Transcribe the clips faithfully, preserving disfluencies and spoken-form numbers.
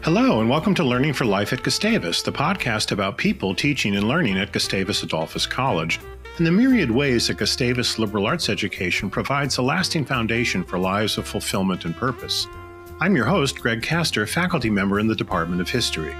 Hello, and welcome to Learning for Life at Gustavus, the podcast about people teaching and learning at Gustavus Adolphus College, and the myriad ways that Gustavus liberal arts education provides a lasting foundation for lives of fulfillment and purpose. I'm your host, Greg Castor, faculty member in the Department of History.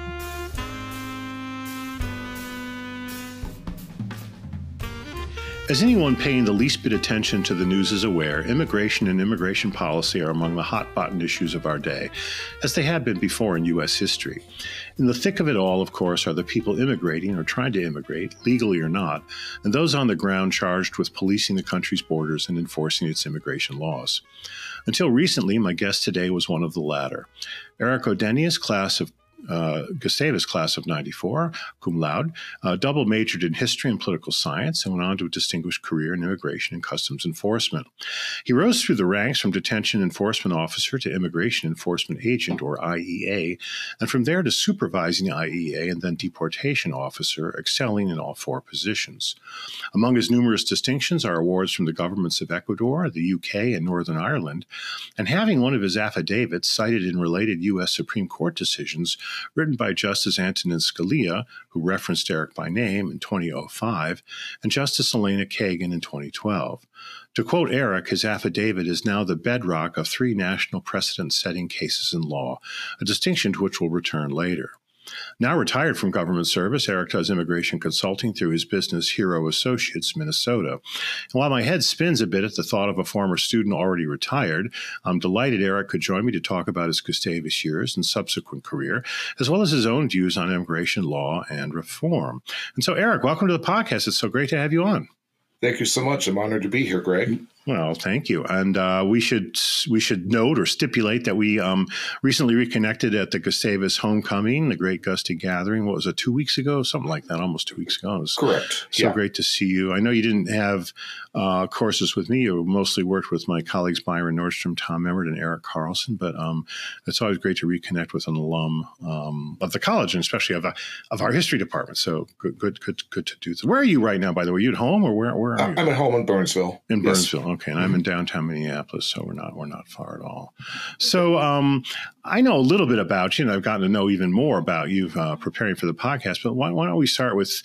As anyone paying the least bit attention to the news is aware, immigration and immigration policy are among the hot-button issues of our day, as they have been before in U S history. In the thick of it all, of course, are the people immigrating or trying to immigrate, legally or not, and those on the ground charged with policing the country's borders and enforcing its immigration laws. Until recently, my guest today was one of the latter. Eric Oudenius, class of Uh, Gustavus class of ninety-four, cum laude, uh, double majored in history and political science, and went on to a distinguished career in immigration and customs enforcement. He rose through the ranks from detention enforcement officer to immigration enforcement agent, or I E A, and from there to supervising I E A and then deportation officer, excelling in all four positions. Among his numerous distinctions are awards from the governments of Ecuador, the U K, and Northern Ireland, and having one of his affidavits cited in related U S Supreme Court decisions written by Justice Antonin Scalia, who referenced Eric by name in two thousand five, and Justice Elena Kagan in twenty twelve. To quote Eric, his affidavit is now the bedrock of three national precedent-setting cases in law, a distinction to which we'll return later. Now retired from government service, Eric does immigration consulting through his business Hero Associates, Minnesota. And while my head spins a bit at the thought of a former student already retired, I'm delighted Eric could join me to talk about his Gustavus years and subsequent career, as well as his own views on immigration law and reform. And so, Eric, welcome to the podcast. It's so great to have you on. Thank you so much. I'm honored to be here, Greg. Well, thank you. And uh, we should we should note or stipulate that we um, recently reconnected at the Gustavus Homecoming, the Great Gusty Gathering. What was it, two weeks ago? Something like that, almost two weeks ago. It was Correct. So yeah. great to see you. I know you didn't have uh, courses with me. You mostly worked with my colleagues Byron Nordstrom, Tom Emmert, and Eric Carlson. But um, it's always great to reconnect with an alum um, of the college, and especially of, a, of our history department. So good, good, good, good to do this. Where are you right now, by the way? Are you at home or where, where are you? I'm at home in Burnsville. In Yes. Burnsville. Okay, and I'm in downtown Minneapolis, so we're not we're not far at all. So um, I know a little bit about you, and I've gotten to know even more about you uh, preparing for the podcast. But why, why don't we start with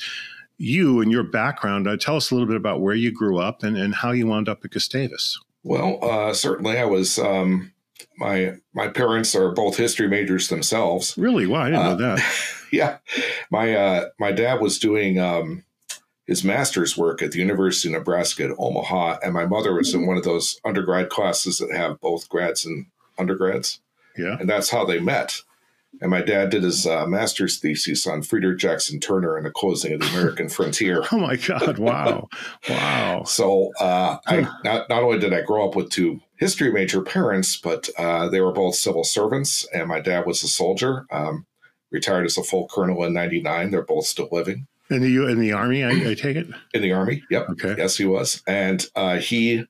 you and your background? Uh, tell us a little bit about where you grew up and, and how you wound up at Gustavus. Well, uh, certainly, I was. Um, my my parents are both history majors themselves. Really? Wow, I didn't uh, know that. Yeah, my uh, my dad was doing Um, his master's work at the University of Nebraska at Omaha, and my mother was in one of those undergrad classes that have both grads and undergrads. Yeah. And that's how they met. And my dad did his uh, master's thesis on Frederick Jackson Turner and the closing of the American frontier. Oh, my God. Wow. Wow. So uh, I not, not only did I grow up with two history major parents, but uh, they were both civil servants, and my dad was a soldier, um, retired as a full colonel in ninety-nine. They're both still living. In the in the Army, I, I take it? In the Army, yep. Okay. Yes, he was. And uh, he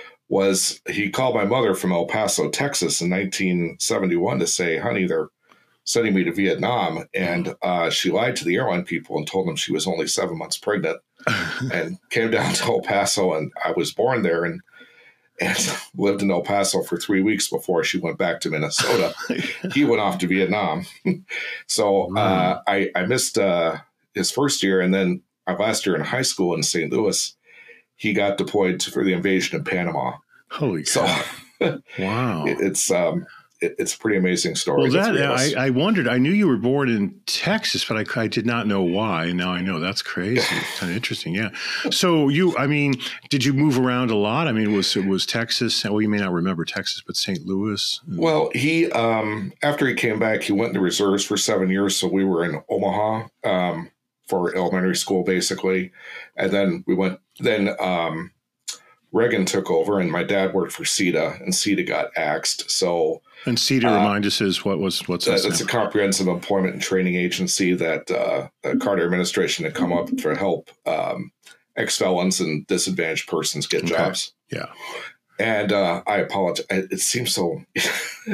was, he called my mother from El Paso, Texas in nineteen seventy-one to say, honey, they're sending me to Vietnam. And uh, she lied to the airline people and told them she was only seven months pregnant and came down to El Paso. And I was born there and, and lived in El Paso for three weeks before she went back to Minnesota. He went off to Vietnam. So uh, I, I missed uh, his first year, and then my last year in high school in Saint Louis, he got deployed for the invasion of Panama. Holy cow. So wow. it, it's um, it, it's a pretty amazing story. Well, that I, I wondered. I knew you were born in Texas, but I, I did not know why. Now I know. That's crazy. It's kind of interesting. Yeah. So you, I mean, did you move around a lot? I mean, was it was Texas? Well, you may not remember Texas, but Saint Louis. Well, he um, after he came back, he went into reserves for seven years. So we were in Omaha. Um, for elementary school, basically. And then we went, then um, Reagan took over, and my dad worked for C E D A, and C E D A got axed. So, and C E D A, uh, remind us, is what was, what's that? It's a comprehensive employment and training agency that uh, the Carter administration had come up to help um, ex-felons and disadvantaged persons get okay. jobs. Yeah. And uh, I apologize. It seems so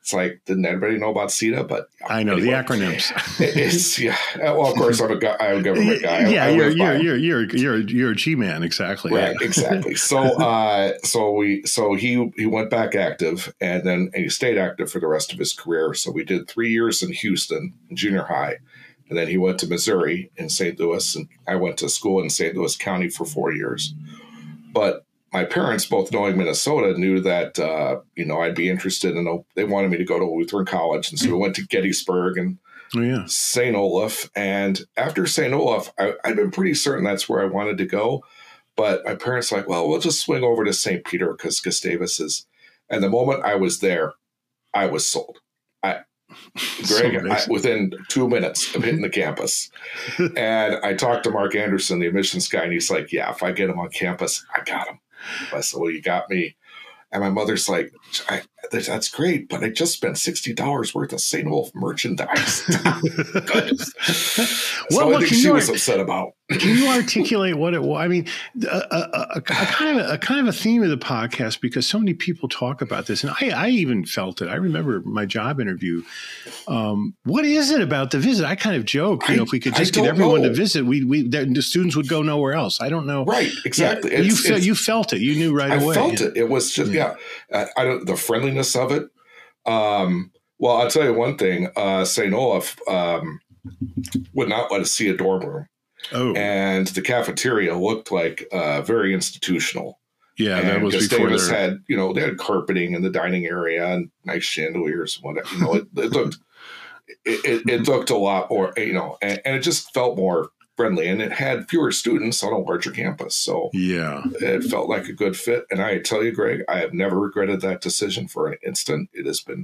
It's like, didn't everybody know about C E T A? But yeah, I know anyway, the acronyms. It's yeah. Well, of course, I'm a, guy, I'm a government guy. Yeah, I, I you're, you're, you're you're you're you're a G man, exactly. Right, yeah. exactly. So, uh, so we, so he he went back active, and then and he stayed active for the rest of his career. So we did three years in Houston, in junior high, and then he went to Missouri in Saint Louis, and I went to school in Saint Louis County for four years. But my parents, both knowing Minnesota, knew that, uh, you know, I'd be interested in, they wanted me to go to Lutheran College. And so we went to Gettysburg and oh, yeah. Saint Olaf. And after Saint Olaf, I, I'd been pretty certain that's where I wanted to go. But my parents were like, well, we'll just swing over to Saint Peter because Gustavus is. And the moment I was there, I was sold. I, Greg, so I, within two minutes of hitting the campus. And I talked to Mark Anderson, the admissions guy, and he's like, yeah, if I get him on campus, I got him. I said, well, you got me. And my mother's like, I, that's great, but I just spent sixty dollars worth of Saint Wolf merchandise. Goodness. Well, so well, I think she you, was upset about. Can you articulate what it was? I mean, a, a, a, a, kind of a, a kind of a theme of the podcast, because so many people talk about this, and I, I even felt it. I remember my job interview. Um, what is it about the visit? I kind of joked, you I, know, if we could just get everyone know. to visit, we we the, the students would go nowhere else. I don't know. Right, exactly. Yeah, you fe- you felt it. You knew right I away. I felt it. It was just yeah. yeah. I don't the friendliness of it. Um, well, I'll tell you one thing. Uh, Saint Olaf um, would not let us see a dorm room. Oh. And the cafeteria looked like uh, very institutional. Yeah, and that was Gustavus before had, you know, they had carpeting in the dining area and nice chandeliers and whatever. You know, it, it looked it, it, it looked a lot more, you know, and, and it just felt more friendly, and it had fewer students on a larger campus. So yeah, it felt like a good fit. And I tell you, Greg, I have never regretted that decision for an instant. It has been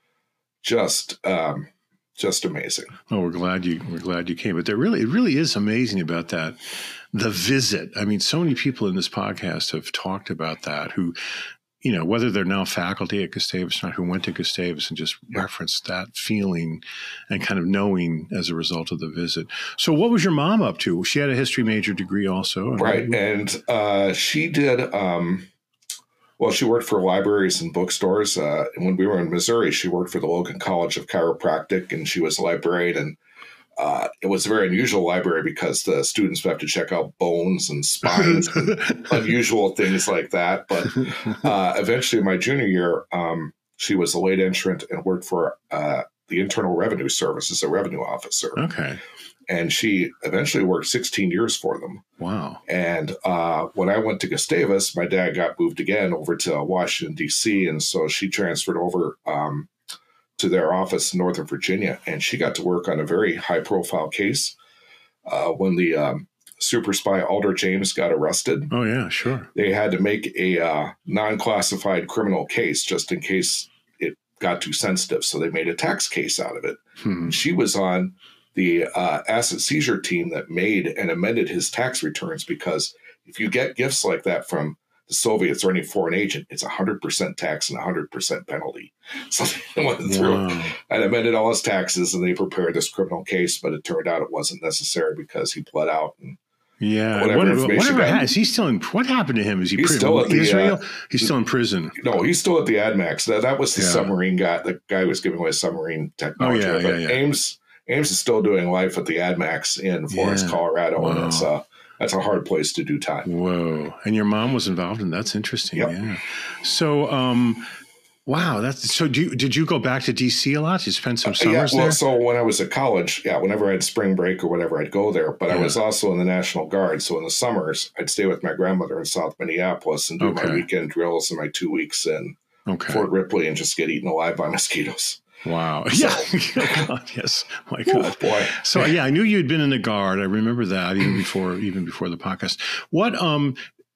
just um, just amazing. Oh, we're glad you we're glad you came. But there really it really is amazing about that. The visit. I mean, so many people in this podcast have talked about that, who, you know, whether they're now faculty at Gustavus or not, who went to Gustavus and just yeah. referenced that feeling and kind of knowing as a result of the visit. So what was your mom up to? She had a history major degree also. Right. And uh, she did, um, well, she worked for libraries and bookstores. Uh, and when we were in Missouri, she worked for the Logan College of Chiropractic, and she was a librarian. And Uh, it was a very unusual library because the students would have to check out bones and spines and unusual things like that. But uh, eventually, my junior year, um, she was a late entrant and worked for uh, the Internal Revenue Service as a revenue officer. Okay. And she eventually worked sixteen years for them. Wow. And uh, when I went to Gustavus, my dad got moved again over to Washington, D C. And so she transferred over um, to their office in Northern Virginia, and she got to work on a very high-profile case uh, when the um, super spy Alder James got arrested. Oh yeah, sure. They had to make a uh, non-classified criminal case just in case it got too sensitive, so they made a tax case out of it. Hmm. She was on the uh, asset seizure team that made and amended his tax returns, because if you get gifts like that from the Soviets or any foreign agent, it's one hundred percent tax and one hundred percent penalty. So they went through wow. and amended all his taxes, and they prepared this criminal case, but it turned out it wasn't necessary because he pled out. And yeah. Whatever, whatever, information whatever got, is he still in, what happened to him? Is he he's pri- still at the, Israel? Uh, he's still in prison. No, he's still at the AdMax. That, that was the yeah. submarine guy, the guy who was giving away submarine technology. Oh, yeah, but yeah, yeah. Ames, Ames is still doing life at the AdMax in Florence, yeah. Colorado. Wow. And it's uh, That's a hard place to do time. Whoa. And your mom was involved in that. That's interesting. Yep. Yeah. So, um, wow. That's so do you, did you go back to D C a lot? Did you spend some summers uh, yeah, well, there? So when I was at college, yeah, whenever I had spring break or whatever, I'd go there. But yeah. I was also in the National Guard. So in the summers, I'd stay with my grandmother in South Minneapolis and do okay. my weekend drills and my two weeks in okay. Fort Ripley and just get eaten alive by mosquitoes. Wow. So, yeah. God, yes. My God. Oh, boy. So yeah, I knew you'd been in the Guard. I remember that even before, even before the podcast. What, um,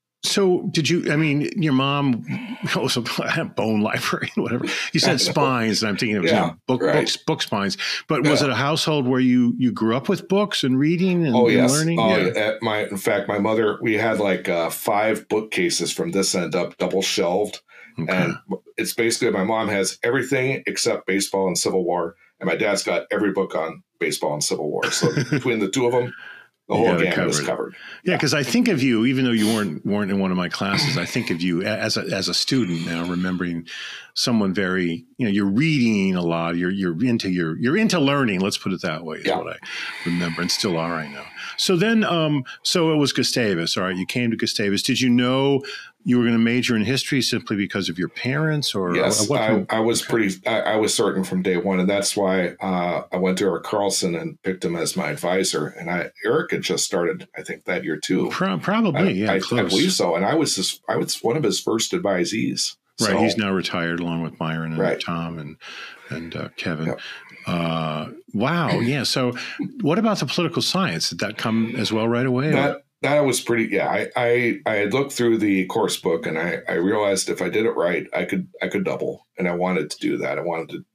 so did you, I mean, your mom was a bone library, whatever. You said spines, and I'm thinking of yeah, you know, book, right. books, book spines. But yeah. was it a household where you, you grew up with books and reading and, oh, and yes. learning? Oh, yeah. at my, in fact, my mother, we had like uh, five bookcases from this end up, double shelved. Okay. And it's basically my mom has everything except baseball and Civil War. And my dad's got every book on baseball and Civil War. So between the two of them, the whole gamut is covered. Yeah, because I think of you, even though you weren't weren't in one of my classes, I think of you as a as a student now, remembering someone very, you know, you're reading a lot, you're you're into your you're into learning. Let's put it that way. Is yeah. what I remember, and still are, I know. So then, um, so it was Gustavus. All right, you came to Gustavus. Did you know you were going to major in history simply because of your parents, or yes, what I, I was pretty. I, I was certain from day one, and that's why uh, I went to Eric Carlson and picked him as my advisor. And I, Eric had just started, I think, that year too. Pro- probably, I, yeah, I, close. I believe so. And I was his, I was one of his first advisees. Right, so, he's now retired, along with Myron and right. Tom and and uh, Kevin. Yep. Uh, wow, yeah. So, what about the political science? Did that come as well right away? That, That was pretty, yeah. I, I, I had looked through the course book, and I, I realized if I did it right, I could I could double, and I wanted to do that. I wanted to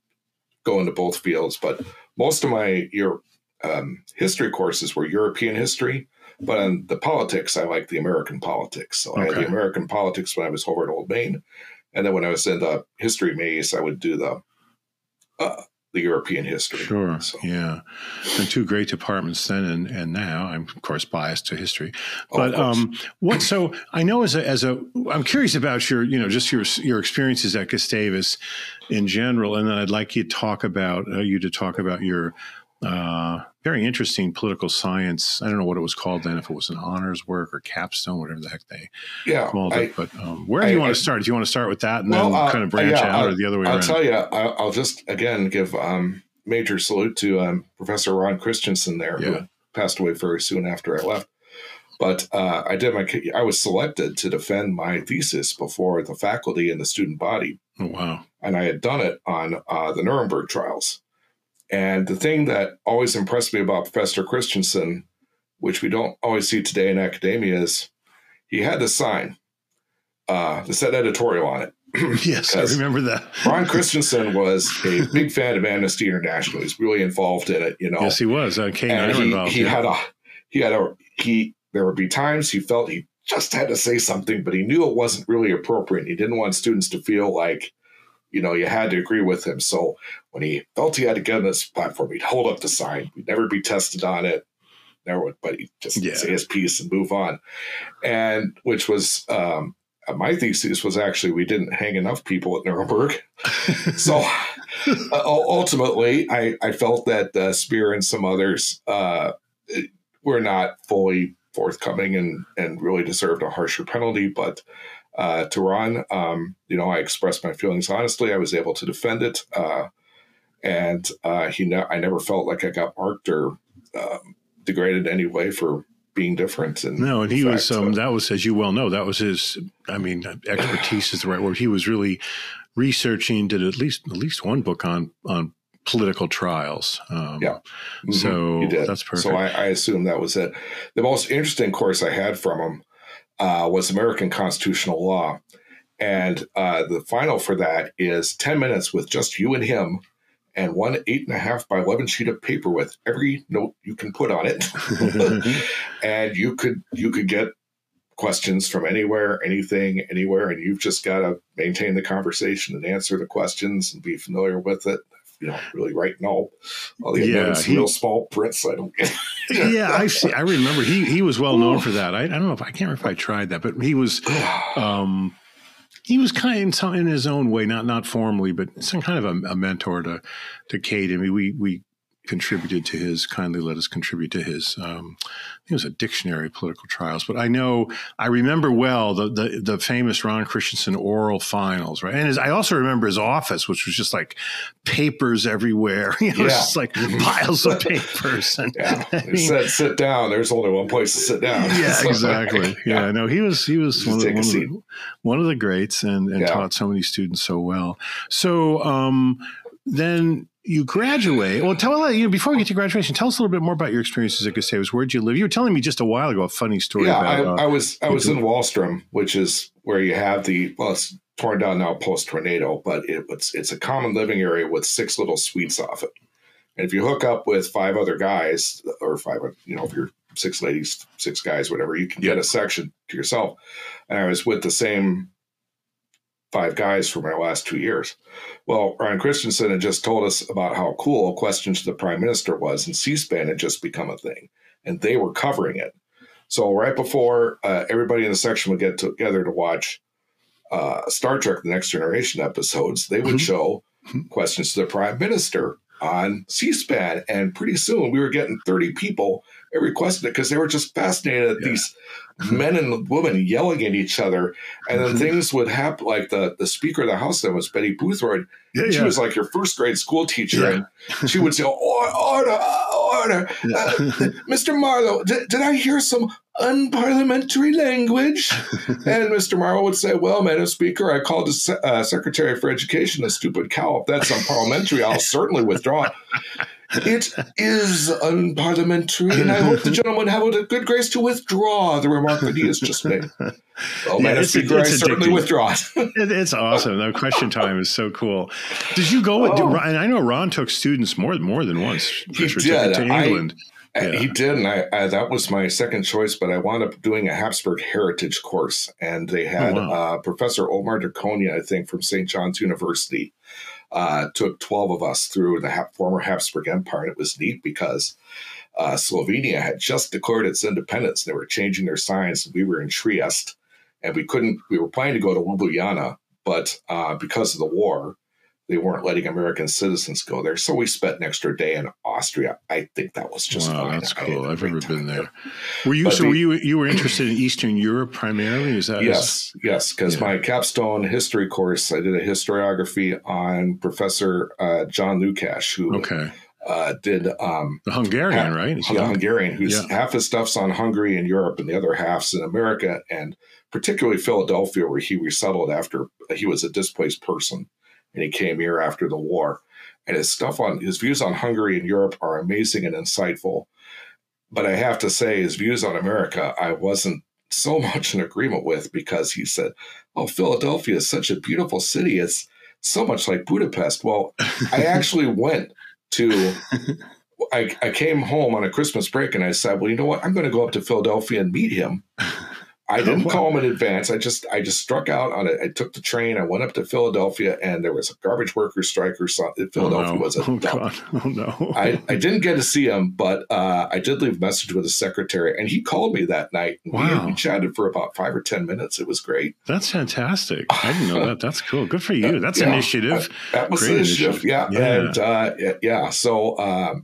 go into both fields, but most of my your um, history courses were European history, but on the politics, I liked the American politics. So okay. I had the American politics when I was over at Old Main, and then when I was in the history maze, I would do the uh, the European history. Sure. So. Yeah. And two great departments then and, and now. I'm of course biased to history. Oh, but um what so I know as a as a I'm curious about your, you know, just your your experiences at Gustavus in general. And then I'd like you to talk about uh, you to talk about your uh very interesting political science. I don't know what it was called then, if it was an honors work or capstone, whatever the heck they yeah, called I, it. But um, where do you I, want to start? Do you want to start with that and well, then uh, kind of branch yeah, out, I'll, or the other way I'll around? I'll tell you, I'll, I'll just, again, give um, major salute to um, Professor Ron Christensen there, yeah. who passed away very soon after I left. But uh, I did my, I was selected to defend my thesis before the faculty and the student body. Oh, wow. And I had done it on uh, the Nuremberg trials. And the thing that always impressed me about Professor Christensen, which we don't always see today in academia, is he had this sign uh, that said editorial on it. Yes, I remember that. Ron Christensen was a big fan of Amnesty International. He's really involved in it, you know. Yes, he was. Uh, K and he, involved, he yeah. had a, he had a, he. There would be times he felt he just had to say something, but he knew it wasn't really appropriate. He didn't want students to feel like, you know, you had to agree with him. So when he felt he had to get on this platform, he'd hold up the sign. We'd never be tested on it. Never would, but he'd just yeah. say his piece and move on. And which was, um, my thesis was actually, we didn't hang enough people at Nuremberg. So uh, ultimately, I, I felt that uh, Speer and some others uh, were not fully forthcoming and, and really deserved a harsher penalty. But Uh, to Ron, um, you know, I expressed my feelings honestly. I was able to defend it, uh, and uh, he, ne- I never felt like I got marked or um, degraded in any way for being different. And no, and he fact, was. Um, uh, that was, as you well know, that was his. I mean, expertise is the right word. He was really researching. Did at least at least one book on on political trials. Um, yeah, mm-hmm. So he did. That's perfect. So I, I assume that was it. The most interesting course I had from him Uh, was American constitutional law. And uh, the final for that is ten minutes with just you and him and one eight and a half by eleven sheet of paper with every note you can put on it. And you could, you could get questions from anywhere, anything, anywhere. And you've just got to maintain the conversation and answer the questions and be familiar with it. You know, really write no. All the yeah, amendments, real small prints. I don't get. Yeah, I see. I remember he he was well known for that. I, I don't know if I can't remember if I tried that, but he was um, he was kind of in, some, in his own way, not not formally, but some kind of a, a mentor to to Kate. I mean, we we contributed to his kindly let us contribute to his. Um, I think it was a dictionary of political trials, but I know I remember well the the, the famous Ron Christensen oral finals, right? And his, I also remember his office, which was just like papers everywhere, you know, yeah. just like piles of papers. And yeah, I it mean, said sit down. There's only one place to sit down. Yeah, So, exactly. Yeah, yeah, no, he was he was one of, the, one, of the, one of the greats and, and yeah. taught so many students so well. So um, then. You graduate. Well, tell you know, before we get to graduation, tell us a little bit more about your experiences at Gustavus. Where'd you live? You were telling me just a while ago a funny story. Yeah, about, I, uh, I was I was in Wallstrom, which is where you have the well, it's torn down now post tornado, but it, it's it's a common living area with six little suites off it. And if you hook up with five other guys, or five, you know, if you're six ladies, six guys, whatever, you can get a section to yourself. And I was with the same five guys for my last two years. Well, Ryan Christensen had just told us about how cool Questions to the Prime Minister was, and C-SPAN had just become a thing, and they were covering it. So right before uh, everybody in the section would get together to watch uh, Star Trek: The Next Generation episodes, they would show Questions to the Prime Minister on C-SPAN, and pretty soon we were getting thirty people every question because they were just fascinated at yeah. these men and women yelling at each other, and then things would happen. Like the, the Speaker of the House then was Betty Boothroyd. Yeah, she yeah. was like your first grade school teacher, yeah. and she would say, "Order, order, yeah. uh, Mister Marlowe, did, did I hear some unparliamentary language?" And Mister Marlowe would say, "Well, Madam Speaker, I called the se- uh, Secretary for Education a stupid cow. If that's unparliamentary, I'll certainly withdraw." It is unparliamentary, and I hope the gentleman have the good grace to withdraw the remark that he has just made. Well, yeah, Madam Speaker, I certainly withdraw it. it. It's awesome. The question time is so cool. Did you go? Oh. And I know Ron took students more more than once. He sure, did. To, to England. I, yeah. He did, and I, I, that was my second choice, but I wound up doing a Habsburg Heritage course, and they had oh, wow. uh, Professor Omar Draconia, I think, from Saint John's University, uh, took twelve of us through the ha- former Habsburg Empire, and it was neat because uh, Slovenia had just declared its independence. They were changing their signs, and we were in Trieste, and we couldn't, we were planning to go to Ljubljana, but uh, because of the war, they weren't letting American citizens go there. So we spent an extra day in Austria. I think that was just wow, fine. That's cool. I've never been there. there. Were you, but so the, were you, you were interested in Eastern Europe primarily? Is that? Yes, is, yes. Because yeah. my capstone history course, I did a historiography on Professor uh, John Lukács, who okay. uh, did um, the Hungarian, half, right? The young? Hungarian, who's yeah. half his stuff's on Hungary and Europe, and the other half's in America, and particularly Philadelphia, where he resettled after he was a displaced person. And he came here after the war. And his stuff on his views on Hungary and Europe are amazing and insightful. But I have to say, his views on America, I wasn't so much in agreement with, because he said, "Oh, Philadelphia is such a beautiful city. It's so much like Budapest." Well, I actually went to, I, I came home on a Christmas break, and I said, well, you know what? I'm going to go up to Philadelphia and meet him. I didn't oh, wow. call him in advance. I just I just struck out on it. I took the train. I went up to Philadelphia, and there was a garbage worker strike or something. Philadelphia oh, no. was a oh, dump. God. Oh, no. I, I didn't get to see him, but uh, I did leave a message with the secretary, and he called me that night. And wow. we, we chatted for about five or ten minutes. It was great. That's fantastic. I didn't know that. That's cool. Good for you. That's yeah, initiative. I, that was Great initiative. initiative. Yeah. yeah. And uh, yeah. So um,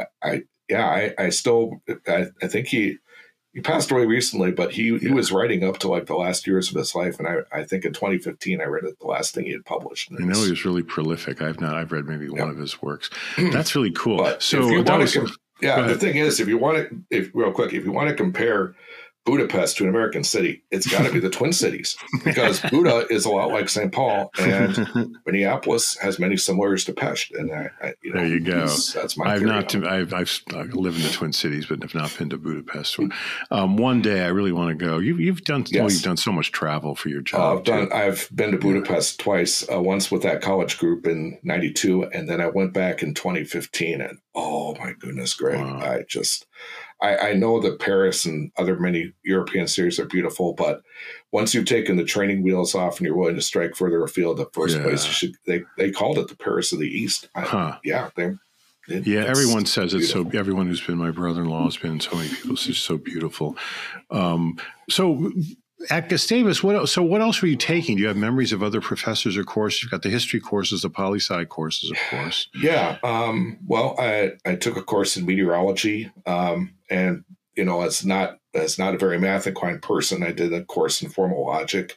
I yeah I, I still I, I think he. He passed away recently, but he, he was writing up to like the last years of his life. And I, I think in twenty fifteen, I read it, the last thing he had published. I know he was really prolific. I've not, I've read maybe yeah. one of his works. That's really cool. But so if you that want was, to, com- yeah, the thing is, if you want to, if real quick, if you want to compare Budapest to an American city, it's got to be the Twin Cities, because Buda is a lot like Saint Paul, and Minneapolis has many similarities to Pest. And I, I, you know, there you go. That's my. I've not. To, I've, I've I live in the Twin Cities, but have not been to Budapest. So, um, one day, I really want to go. You, you've done. Yes. Well, you've done so much travel for your job. Uh, I've done. Too. I've been to Budapest yeah. twice. Uh, once with that college group in ninety-two, and then I went back in twenty fifteen. And oh my goodness, Greg! Wow. I just. I, I know that Paris and other many European cities are beautiful, but once you've taken the training wheels off and you're willing to strike further afield, the first yeah. place you should, they they called it the Paris of the East. I, huh. Yeah, they. It, yeah, everyone says it. So everyone who's been my brother-in-law has been. So many people. It's just so beautiful. Um, so. At Gustavus, what else, so what else were you taking? Do you have memories of other professors or courses? You've got the history courses, the poli-sci courses, of course. Yeah. Um, well, I, I took a course in meteorology, um, and, you know, it's not, it's not a very math inclined person. I did a course in formal logic,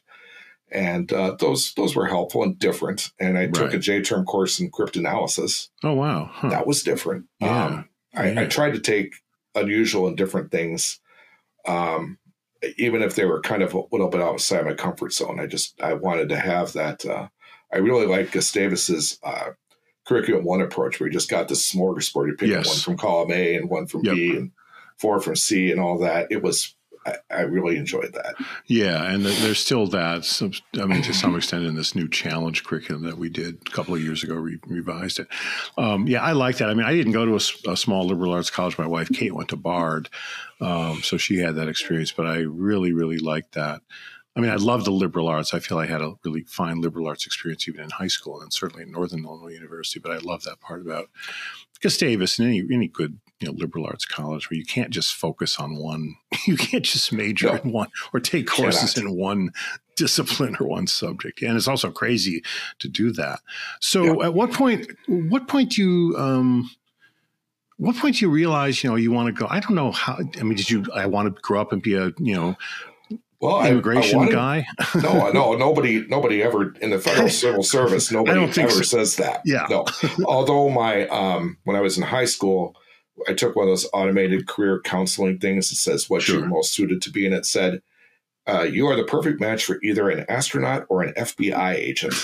and uh, those those were helpful and different. And I took right. a J-term course in cryptanalysis. Oh, wow. Huh. That was different. Yeah. Um, I, yeah. I tried to take unusual and different things. Um, even if they were kind of a little bit outside my comfort zone. I just, I wanted to have that. Uh, I really like Gustavus's uh, curriculum one approach, where you just got this smorgasbord. You pick yes. one from column A and one from yep. B and four from C and all that. It was, I, I really enjoyed that. Yeah. And there's still that, so, I mean, to some extent in this new challenge curriculum that we did a couple of years ago, re- revised it. Um, yeah, I like that. I mean, I didn't go to a, a small liberal arts college. My wife, Kate, went to Bard. Um, so she had that experience, but I really, really liked that. I mean, I love the liberal arts. I feel I had a really fine liberal arts experience even in high school and certainly in Northern Illinois University. But I love that part about Gustavus and any any good you know liberal arts college where you can't just focus on one. You can't just major No. in one or take courses Cannot. in one discipline or one subject. And it's also crazy to do that. So Yeah. at what point? What point do you? Um, what point do you realize you know you want to go? I don't know how. I mean, did you? I want to grow up and be a you know. Well, I- immigration I wanted- guy. No, no, nobody, nobody ever in the federal civil service. Nobody don't think ever so. says that. Yeah. No. Although my, um, when I was in high school, I took one of those automated career counseling things that says what Sure. you're most suited to be, and it said, uh, "You are the perfect match for either an astronaut or an F B I agent."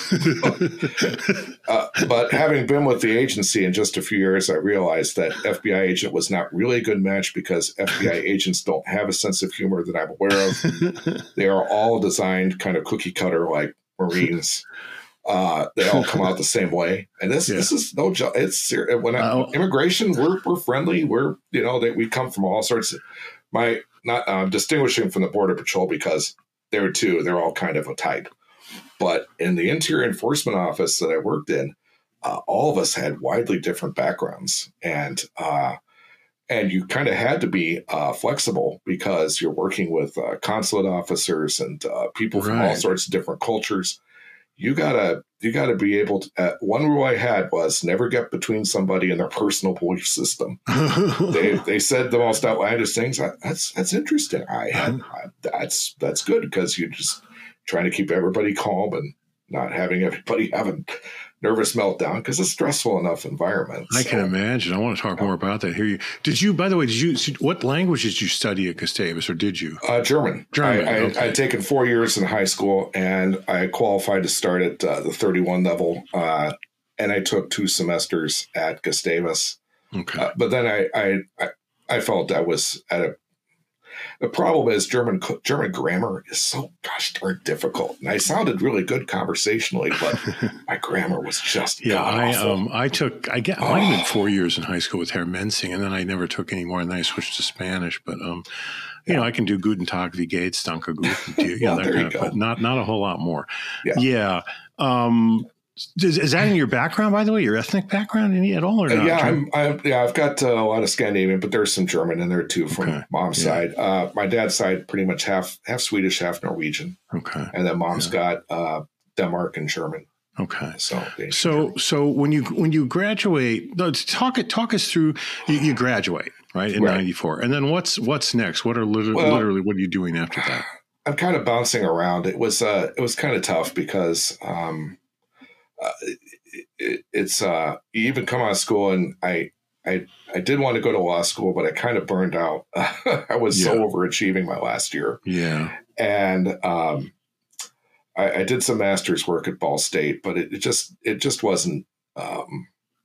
Uh, but having been with the agency in just a few years, I realized that F B I agent was not really a good match because F B I agents don't have a sense of humor that I'm aware of. They are all designed kind of cookie cutter like Marines. Uh, they all come out the same way, and this Yeah. this is no joke. It's ser- when I, Oh. immigration, we're we're friendly. We're you know that we come from all sorts. Of, my not um, distinguishing from the Border Patrol because there too they're all kind of a type. But in the Interior Enforcement Office that I worked in, uh, all of us had widely different backgrounds, and uh, and you kind of had to be uh, flexible because you're working with uh, consulate officers and uh, people from all Right. sorts of different cultures. You gotta you gotta be able to. Uh, one rule I had was never get between somebody and their personal belief system. They they said the most outlandish things. I, that's that's interesting. I had I, that's that's good because you're just trying to keep everybody calm and not having everybody have a nervous meltdown because it's a stressful enough environment. I So, can imagine. I want to talk more about that. Here you did you. By the way, did you? What language did you study at Gustavus, or did you? Uh, German. German, I, I, okay. I'd taken four years in high school, and I qualified to start at uh, the thirty-one level. Uh, and I took two semesters at Gustavus. Okay. Uh, but then I, I I I felt I was at a. The problem is German German grammar is so gosh darn difficult, and I sounded really good conversationally, but my grammar was just Yeah, I god-awful. um I took I get I might have been four years in high school with Herr Mensing, and then I never took any more, and then I switched to Spanish. But um, you know, I can do Guten Tag, wie geht's, danke gut, you know, Well, that there kind you of, go. but not not a whole lot more. Yeah. Yeah. Um, is, is that in your background, by the way, your ethnic background, any at all, or Uh, not? yeah, I'm, I'm. Yeah, I've got uh, a lot of Scandinavian, but there's some German in there too from Okay. mom's Yeah. side. Uh, my dad's side, pretty much half half Swedish, half Norwegian, Okay. and then mom's Yeah. got uh, Denmark and German. Okay. So, they- So, so when you when you graduate, no, talk it talk us through. You, you graduate right in Right. ninety-four, and then what's what's next? What are literally, Well- literally what are you doing after that? I'm kind of bouncing around. It was uh, it was kind of tough because um, uh, it, it, it's uh, you even come out of school, and I I I did want to go to law school, but I kind of burned out. I was so Yeah. overachieving my last year. Yeah. And um, I, I did some master's work at Ball State, but it, it just it just wasn't um,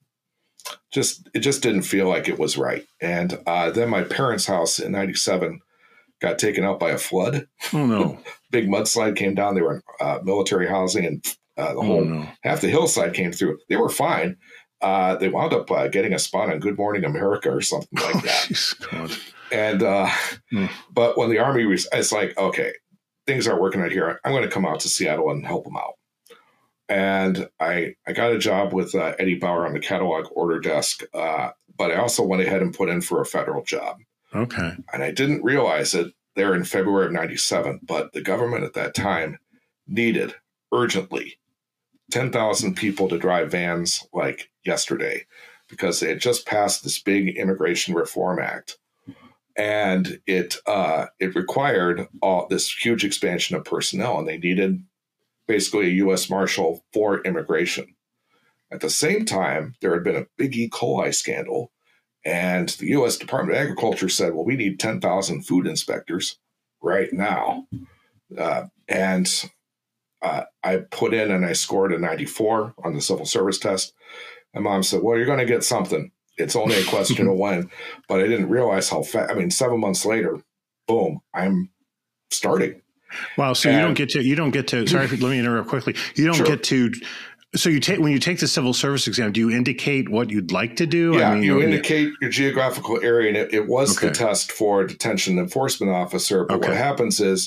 just it just didn't feel like it was right. And uh, then my parents' house in ninety-seven got taken out by a flood. Oh no. Big mudslide came down. They were in uh, military housing, and uh, the Oh whole no. half the hillside came through. They were fine. Uh, they wound up uh, getting a spot on Good Morning America or something Oh, like that. jeez, God. And uh, Hmm. but when the army was, it's like, okay, things aren't working out here. I'm going to come out to Seattle and help them out. And I I got a job with uh, Eddie Bauer on the catalog order desk, uh, but I also went ahead and put in for a federal job. Okay. And I didn't realize it there in February of ninety-seven, but the government at that time needed urgently ten thousand people to drive vans like yesterday because they had just passed this big Immigration Reform Act. And it uh, it required all this huge expansion of personnel, and they needed basically a U S Marshal for immigration. At the same time, there had been a big E. coli scandal, and the U S Department of Agriculture said, well, we need ten thousand food inspectors right now. Uh, and uh, I put in and I scored a ninety-four on the civil service test. And mom said, well, you're going to get something. It's only a question of when. But I didn't realize how fast. I mean, seven months later, boom, I'm starting. Wow. So you And- don't get to you don't get to. Sorry, let me interrupt quickly. You don't Sure. get to. So you take when you take the civil service exam. Do you indicate what you'd like to do? Yeah, I mean, you or- indicate your geographical area, and it, it was Okay. the test for detention enforcement officer. But Okay. what happens is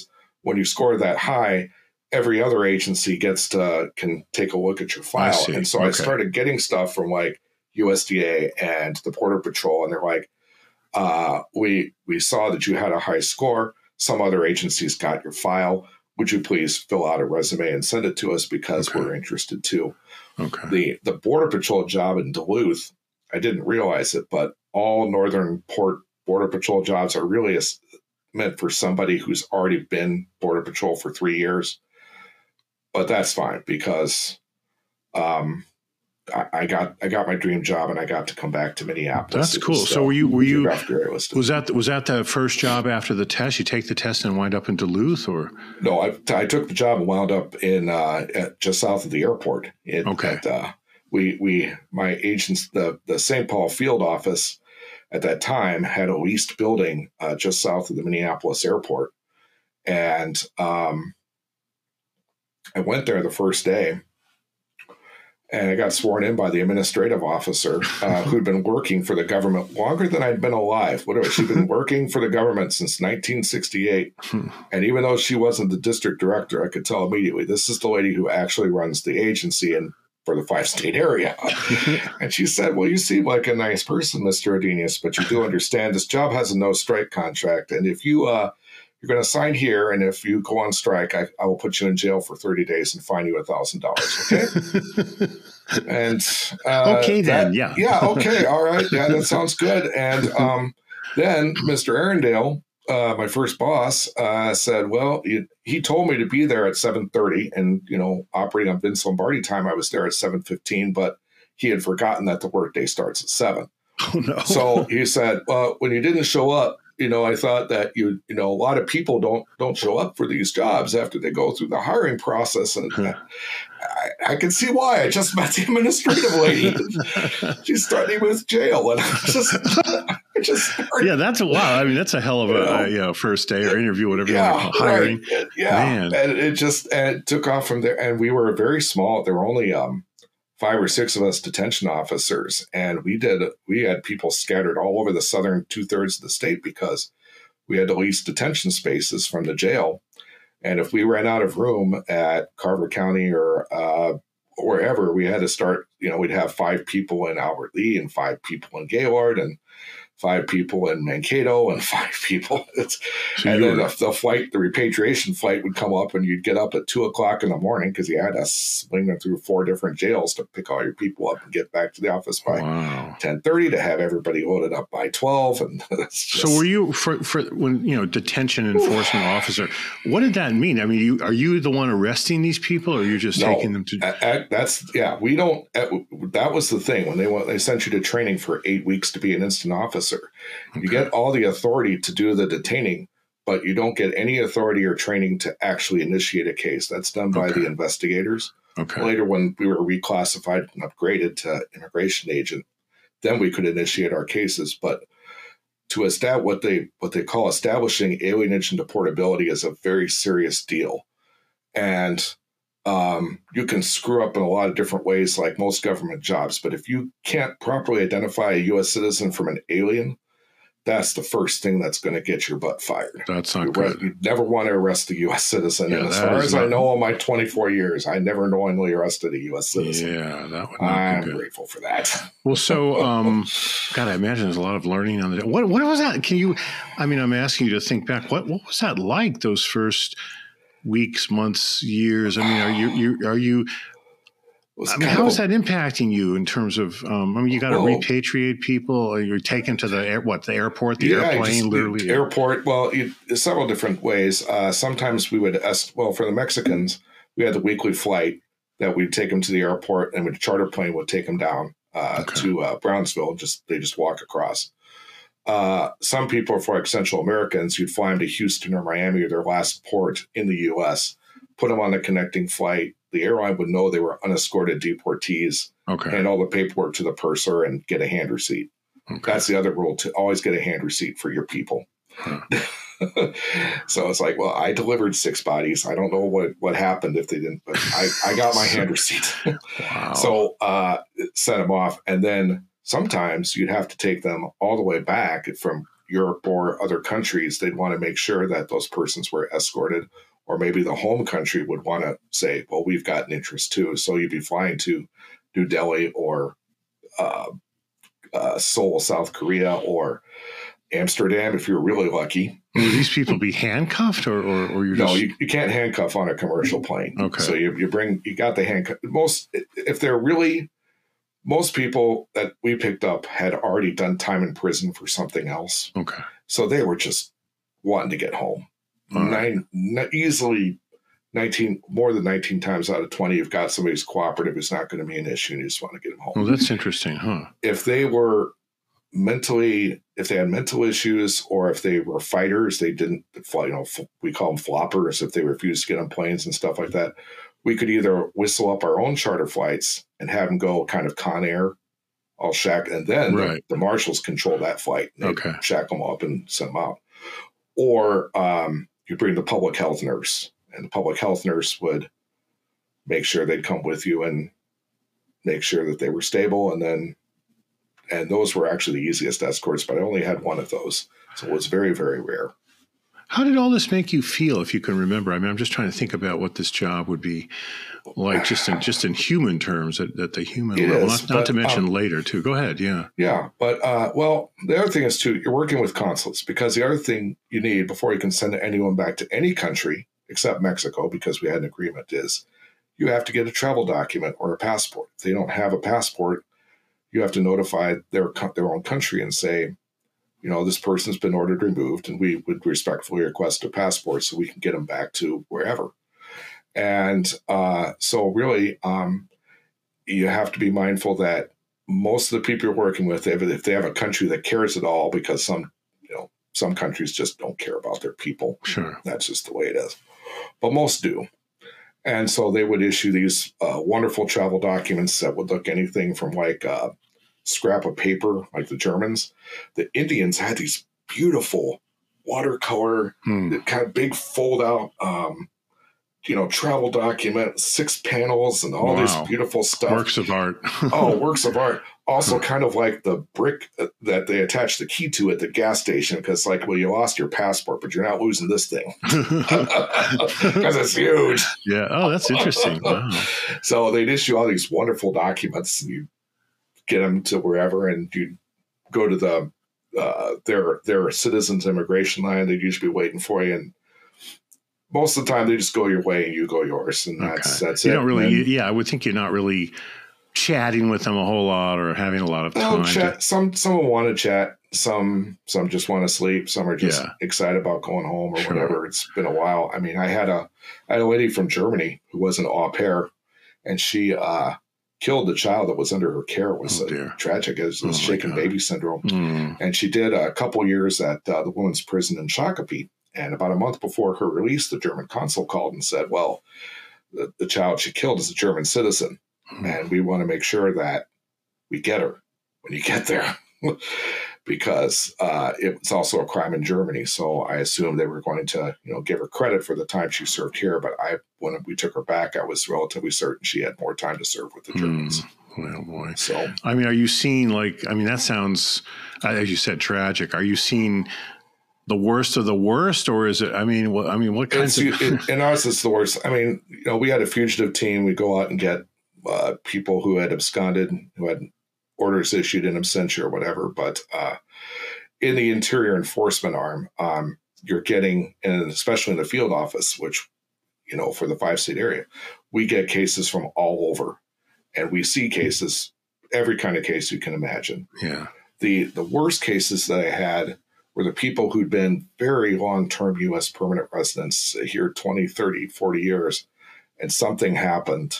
when you score that high, every other agency gets to can take a look at your file. And so okay. I started getting stuff from like U S D A and the Border Patrol, and they're like, uh, we we saw that you had a high score. Some other agencies got your file. Would you please fill out a resume and send it to us because okay. we're interested too. Okay. The the Border Patrol job in Duluth, I didn't realize it, but all Northern Port Border Patrol jobs are really a, meant for somebody who's already been Border Patrol for three years. But that's fine because um, I, I got I got my dream job and I got to come back to Minneapolis. That's cool. Was, so were you were you was that was that the first job after the test? You take the test and wind up in Duluth, or no? I, I took the job and wound up in uh, at, just south of the airport. It, okay. At, uh, we we my agents the the Saint Paul field office at that time had a leased building uh, just south of the Minneapolis airport, and um, I went there the first day. And I got sworn in by the administrative officer uh, who'd been working for the government longer than I'd been alive. Whatever, she'd been working for the government since nineteen sixty-eight. And even though she wasn't the district director, I could tell immediately, this is the lady who actually runs the agency and for the five-state area. And she said, well, you seem like a nice person, Mister Adenius, but you do understand this job has a no-strike contract. And if you... Uh, You're going to sign here, and if you go on strike, I, I will put you in jail for thirty days and fine you a thousand dollars. Okay. And uh, okay, then, that, yeah, yeah, okay, all right, yeah, that sounds good. And um, then Mister Arundel, uh, my first boss, uh, said, "Well, he, he told me to be there at seven thirty, and you know, operating on Vince Lombardi time, I was there at seven fifteen, but he had forgotten that the workday starts at seven. Oh no! So he said, well, when you didn't show up." You know, I thought that you, you know, a lot of people don't don't show up for these jobs after they go through the hiring process, and huh. I, I can see why. I just met the administrative lady. She's starting with jail, and I just, I just started, yeah, that's a wow. I mean, that's a hell of a you know, uh, you know, first day or interview, whatever yeah, you want to call hiring. Right. Yeah, Man. and it just and it took off from there. And we were very small. There were only um. five or six of us detention officers, and we did we had people scattered all over the southern two thirds of the state because we had to lease detention spaces from the jail. And if we ran out of room at Carver County or uh, wherever, we had to start, you know, we'd have five people in Albert Lea and five people in Gaylord and five people in Mankato and five people. It's, so and then the, the flight, the repatriation flight would come up and you'd get up at two o'clock in the morning because you had to swing them through four different jails to pick all your people up and get back to the office by wow. ten thirty to have everybody loaded up by twelve. And just, so were you, for, for when, you know, detention enforcement officer, what did that mean? I mean, you, are you the one arresting these people or are you just no, taking them to? At, at, that's, yeah, we don't, at, that was the thing when they went, they sent you to training for eight weeks to be an instant officer. You okay. get all the authority to do the detaining, but you don't get any authority or training to actually initiate a case. That's done by okay. the investigators. Okay. Later, when we were reclassified and upgraded to immigration agent, then we could initiate our cases. But to establish what they what they call establishing alienage and deportability is a very serious deal, and Um, you can screw up in a lot of different ways, like most government jobs. But if you can't properly identify a U S citizen from an alien, that's the first thing that's going to get your butt fired. That's not you good. You never want to arrest a U S citizen. Yeah, and as far as not... I know, in my twenty-four years, I never knowingly arrested a U S citizen. Yeah, that would not I'm be good. grateful for that. Well, so, um, God, I imagine there's a lot of learning on the. What What was that? Can you? I mean, I'm asking you to think back. What What was that like? Those first weeks, months, years. I mean, are you, you are you, I mean, how is that impacting you in terms of, um, I mean, you got to well, repatriate people or you're taken to the air, what, the airport, the yeah, airplane, just, literally? The airport. Well, it, several different ways. Uh, sometimes we would, well, for the Mexicans, we had the weekly flight that we'd take them to the airport and a charter plane would take them down uh, okay. to uh, Brownsville. Just, they just walk across. Uh, some people, for like Central Americans, you'd fly them to Houston or Miami or their last port in the U S, put them on the connecting flight. The airline would know they were unescorted deportees, okay. hand all the paperwork to the purser and get a hand receipt. Okay. That's the other rule, to always get a hand receipt for your people. Huh. So it's like, well, I delivered six bodies. I don't know what, what happened if they didn't, but I, I got my hand receipt. Wow. So uh, sent them off. And then sometimes you'd have to take them all the way back from Europe or other countries. They'd want to make sure that those persons were escorted, or maybe the home country would want to say, well, we've got an interest too. So you'd be flying to New Delhi or uh, uh, Seoul, South Korea, or Amsterdam if you're really lucky. Will these people be handcuffed, or or, or you're no, just... you, you can't handcuff on a commercial plane. Okay. So you you bring you got the handcuff. Most if they're really most people that we picked up had already done time in prison for something else. Okay. So they were just wanting to get home. Nine right. easily nineteen more than nineteen times out of twenty, you've got somebody who's cooperative, who's not going to be an issue, and you just want to get them home. Well, that's interesting, huh? If they were mentally, if they had mental issues, or if they were fighters, they didn't fly, you know, we call them floppers, if they refused to get on planes and stuff like that, we could either whistle up our own charter flights and have them go kind of Con Air, all shack, and then right. the, the marshals control that flight. And okay. Shack them up and send them out. Or um, you bring the public health nurse, and the public health nurse would make sure they'd come with you and make sure that they were stable, and then And those were actually the easiest escorts, but I only had one of those. So it was very, very rare. How did all this make you feel, if you can remember? I mean, I'm just trying to think about what this job would be like just in just in human terms, at, at the human it level, is, not, not but, to mention um, later, too. Go ahead, yeah. Yeah, but, uh, well, the other thing is, too, you're working with consulates, because the other thing you need before you can send anyone back to any country, except Mexico, because we had an agreement, is you have to get a travel document or a passport. If they don't have a passport, you have to notify their their own country and say, you know, this person's been ordered removed, and we would respectfully request a passport so we can get them back to wherever. And uh, so really, um, you have to be mindful that most of the people you're working with, if they have a country that cares at all, because some, you know, some countries just don't care about their people. Sure. That's just the way it is. But most do. And so they would issue these uh, wonderful travel documents that would look anything from like a scrap of paper, like the Germans. The Indians had these beautiful watercolor, hmm. kind of big fold out, um, you know, travel document, six panels and all wow. this beautiful stuff. Works of art. oh, works of art. Also kind of like the brick that they attach the key to at the gas station, because like, well, you lost your passport, but you're not losing this thing because it's huge. Yeah. Oh, that's interesting. Wow. So they'd issue all these wonderful documents, and you get them to wherever, and you go to the uh, their their citizens immigration line. They'd usually be waiting for you, and most of the time they just go your way and you go yours, and that's okay. that's you it. You don't really, then, yeah. I would think you're not really chatting with them a whole lot or having a lot of time. Chat, to... Some some will want to chat. Some some just want to sleep. Some are just yeah. excited about going home or sure. whatever. It's been a while. I mean, I had a I had a lady from Germany who was an au pair, and she uh, killed the child that was under her care. It was oh, uh, tragic. It was, it was oh, shaken baby syndrome. Mm. And she did a couple years at uh, the women's prison in Shakopee. And about a month before her release, the German consul called and said, well, the, the child she killed is a German citizen. Mm. And we want to make sure that we get her when you get there. because uh, it was also a crime in Germany. So I assumed they were going to, you know, give her credit for the time she served here. But I, when we took her back, I was relatively certain she had more time to serve with the Germans. Mm. Well, boy. So, I mean, are you seeing like, I mean, that sounds, as you said, tragic. Are you seeing the worst of the worst, or is it, I mean, what, I mean, what kinds it's, of... it, in ours, it's the worst. I mean, you know, we had a fugitive team. We go out and get uh, people who had absconded, who had orders issued in absentia or whatever. But uh, in the interior enforcement arm, um, you're getting, and especially in the field office, which, you know, for the five state area, we get cases from all over, and we see cases, every kind of case you can imagine. Yeah. The, the worst cases that I had were the people who'd been very long-term U S permanent residents here twenty, thirty, forty years, and something happened.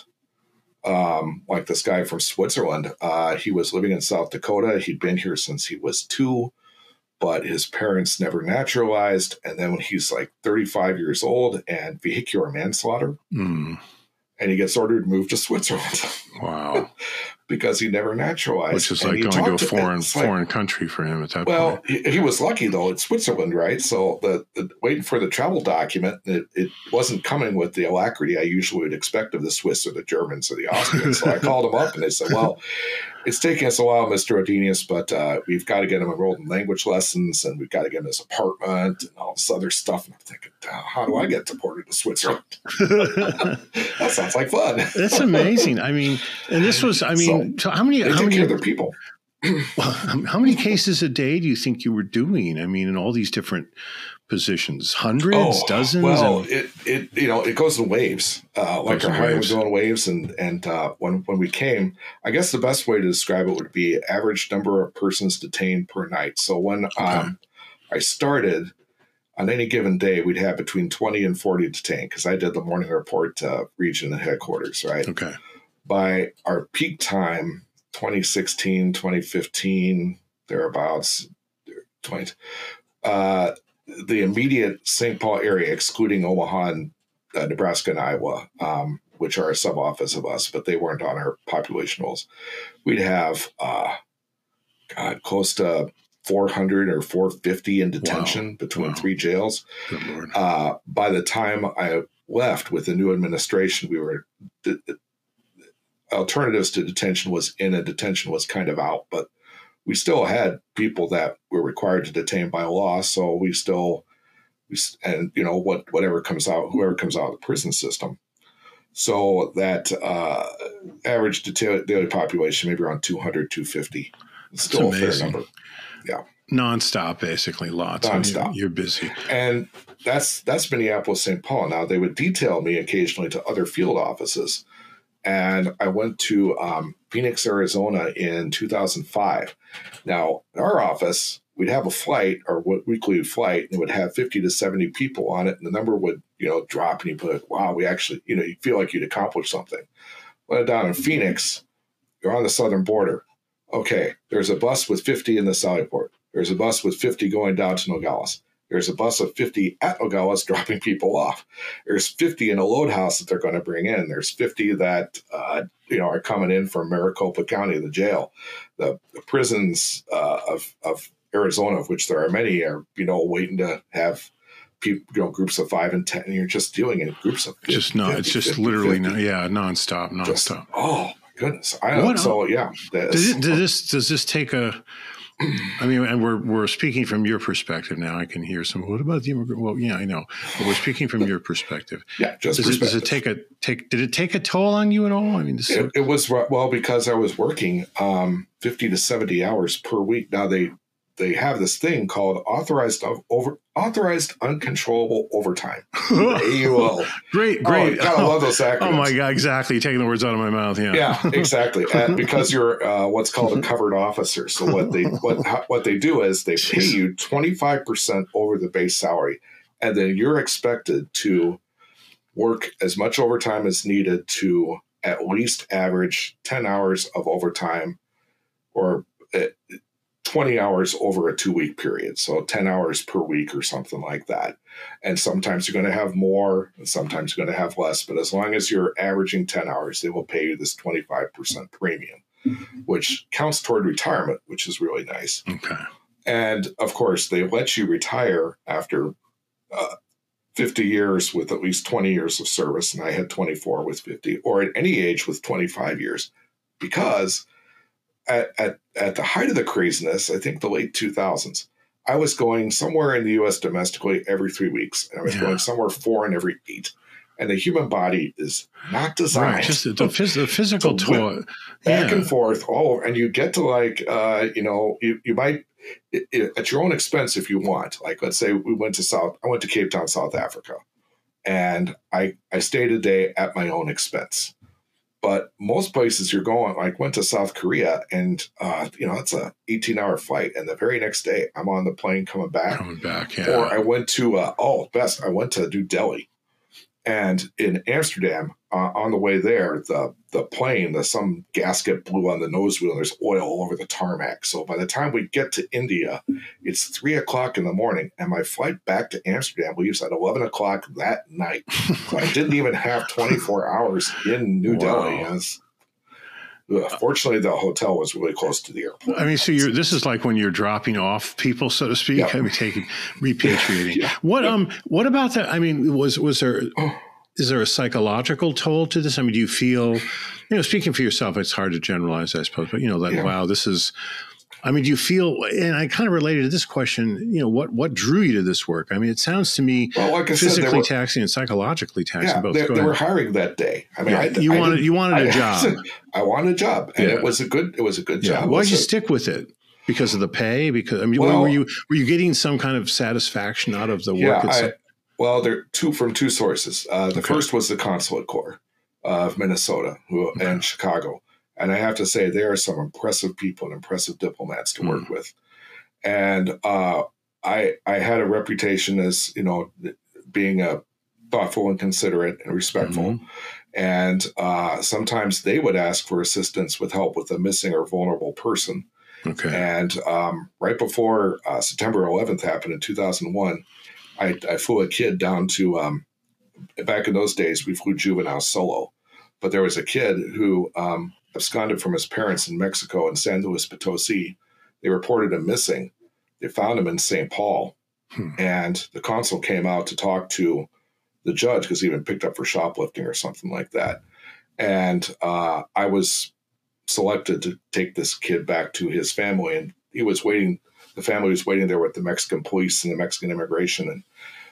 Um, like this guy from Switzerland, uh, he was living in South Dakota. He'd been here since he was two, but his parents never naturalized. And then when he's like thirty-five years old and vehicular manslaughter, mm. and he gets ordered to move to Switzerland. Wow. because he never naturalized. Which is And like he going to a talked foreign it's like- foreign country for him at that Well, point. he, he was lucky though. It's Switzerland, right? So the, the waiting for the travel document, it, it wasn't coming with the alacrity I usually would expect of the Swiss or the Germans or the Austrians. So I called him up and they said, "Well, it's taking us a while, Mister Odenius, but uh, we've got to get him enrolled in language lessons, and we've got to get him his apartment and all this other stuff." And I'm thinking, how do I get deported to Switzerland? That sounds like fun. That's amazing. I mean, and this was, I mean, so, so how many, They how take many, care of their people. how many cases a day do you think you were doing? I mean, in all these different positions, hundreds, Oh, dozens? Well, and- it, it you know it goes in waves. Uh, like Goes our in hiring waves. would go in waves, and and uh, when when we came, I guess the best way to describe it would be average number of persons detained per night. So when um, I started, on any given day, we'd have between twenty and forty detained because I did the morning report to region and headquarters, right? Okay. By our peak time, twenty sixteen, twenty fifteen, thereabouts, twenty. Uh, the immediate Saint Paul area, excluding Omaha and uh, Nebraska and Iowa, um, which are a sub-office of us, but they weren't on our population rolls, we'd have, uh, God, close to four hundred or four fifty in detention Wow. between Wow. three jails. Good Lord. Uh, by the time I left with the new administration, we were the, the alternatives to detention was in and detention was kind of out, but we still had people that were required to detain by law. So we still, we, and you know, what, whatever comes out, whoever comes out of the prison system. So that uh, average detail, daily population, maybe around two hundred, two fifty. It's still a fair amazing. number. Yeah. Nonstop, basically, lots. Nonstop. I mean, you're busy. And that's that's Minneapolis, Saint Paul. Now they would detail me occasionally to other field offices, and I went to um, Phoenix, Arizona in two thousand five. Now in our office, we'd have a flight or weekly flight, and it would have fifty to seventy people on it, and the number would you know drop, and you put, wow, we actually you know you feel like you'd accomplished something. When down in Phoenix, you're on the southern border. Okay, there's a bus with fifty in the Sallyport. There's a bus with fifty going down to Nogales. There's a bus of fifty at Nogales dropping people off. There's fifty in a load house that they're going to bring in. There's fifty that uh, you know are coming in from Maricopa County, the jail. The, the prisons uh, of, of Arizona, of which there are many, are you know waiting to have people, you know, groups of five and ten. And you're just doing it in groups of fifty, Just no, fifty, it's just fifty, literally, fifty. no, yeah, nonstop, nonstop. Just, oh my goodness! I know. What So yeah, that's- Does, it, does this does this take a? I mean, and we're we're speaking from your perspective now. I can hear some. What about the immigrant? Well, yeah, I know, but we're speaking from your perspective. yeah, just Does it, does it take a take? Did it take a toll on you at all? I mean, this It, it was well because I was working um, fifty to seventy hours per week. Now they they have this thing called authorized over authorized uncontrollable overtime. A U O. great, great. Oh, gotta oh, love those acronyms. oh my God, exactly. Taking the words out of my mouth. Yeah. Yeah, exactly. And because you're uh, what's called a covered officer. So what they what how, what they do is they pay you twenty-five percent over the base salary, and then you're expected to work as much overtime as needed to at least average ten hours of overtime, or uh, twenty hours over a two-week period. So ten hours per week or something like that. And sometimes you're going to have more, and sometimes you're going to have less. But as long as you're averaging ten hours, they will pay you this twenty-five percent premium, which counts toward retirement, which is really nice. Okay. And of course, they let you retire after uh, fifty years with at least twenty years of service. And I had twenty-four with fifty, or at any age with twenty-five years, because at, at, at the height of the craziness, I think the late two thousands, I was going somewhere in the U S domestically every three weeks. And I was Yeah. going somewhere foreign every eight. And the human body is not designed Right. Just the, the, phys- the physical to toll. back Yeah. and forth all over. And you get to like, uh, you know, you, you might, it, it, at your own expense if you want. Like, let's say we went to South, I went to Cape Town, South Africa. And I, I stayed a day at my own expense. But most places you're going, like went to South Korea, and uh, you know it's a eighteen hour flight, and the very next day I'm on the plane coming back. Coming back. Yeah. Or I went to uh, oh best I went to New Delhi, and in Amsterdam uh, on the way there, the the plane, the some gasket blew on the nose wheel. And there's oil all over the tarmac. So by the time we get to India, it's three o'clock in the morning, and my flight back to Amsterdam leaves at eleven o'clock that night. So I didn't even have twenty-four hours in New Wow. Delhi. It was, Uh, fortunately, the hotel was really close to the airport. I mean, so you're, this is like when you're dropping off people, so to speak. Yep. I mean, taking repatriating. Yeah. What Yep. um, what about that? I mean, was was there is there a psychological toll to this? I mean, do you feel, you know, speaking for yourself, it's hard to generalize, I suppose, but you know, that Yeah. wow, this is. I mean, do you feel, and I kind of related to this question, you know, what what drew you to this work? I mean, it sounds to me Well, like I said, physically they were, taxing and psychologically taxing yeah, both. they, Go they ahead. were hiring that day. I mean, Yeah, I, you I wanted didn't- you wanted a I- job. I wanted a job, and Yeah. it was a good. It was a good Yeah. job. Why'd Was you it- stick with it? Because of the pay? Because I mean, Well, were you were you getting some kind of satisfaction out of the work Yeah, itself? I, well, they're two from two sources. Uh, the Okay. first was the Consulate Corps of Minnesota who, Okay. and Chicago, and I have to say there are some impressive people and impressive diplomats to work Mm. with. And uh, I I had a reputation as, you know, being a thoughtful and considerate and respectful. Mhm. And uh, sometimes they would ask for assistance with help with a missing or vulnerable person. Okay. And um, right before uh, September eleventh happened in two thousand one, I, I flew a kid down to, um, back in those days, we flew juveniles solo. But there was a kid who um, absconded from his parents in Mexico in San Luis Potosi. They reported him missing. They found him in Saint Paul. Hmm. And the consul came out to talk to the judge because he had been picked up for shoplifting or something like that. And uh, I was selected to take this kid back to his family. And he was waiting, the family was waiting there with the Mexican police and the Mexican immigration. And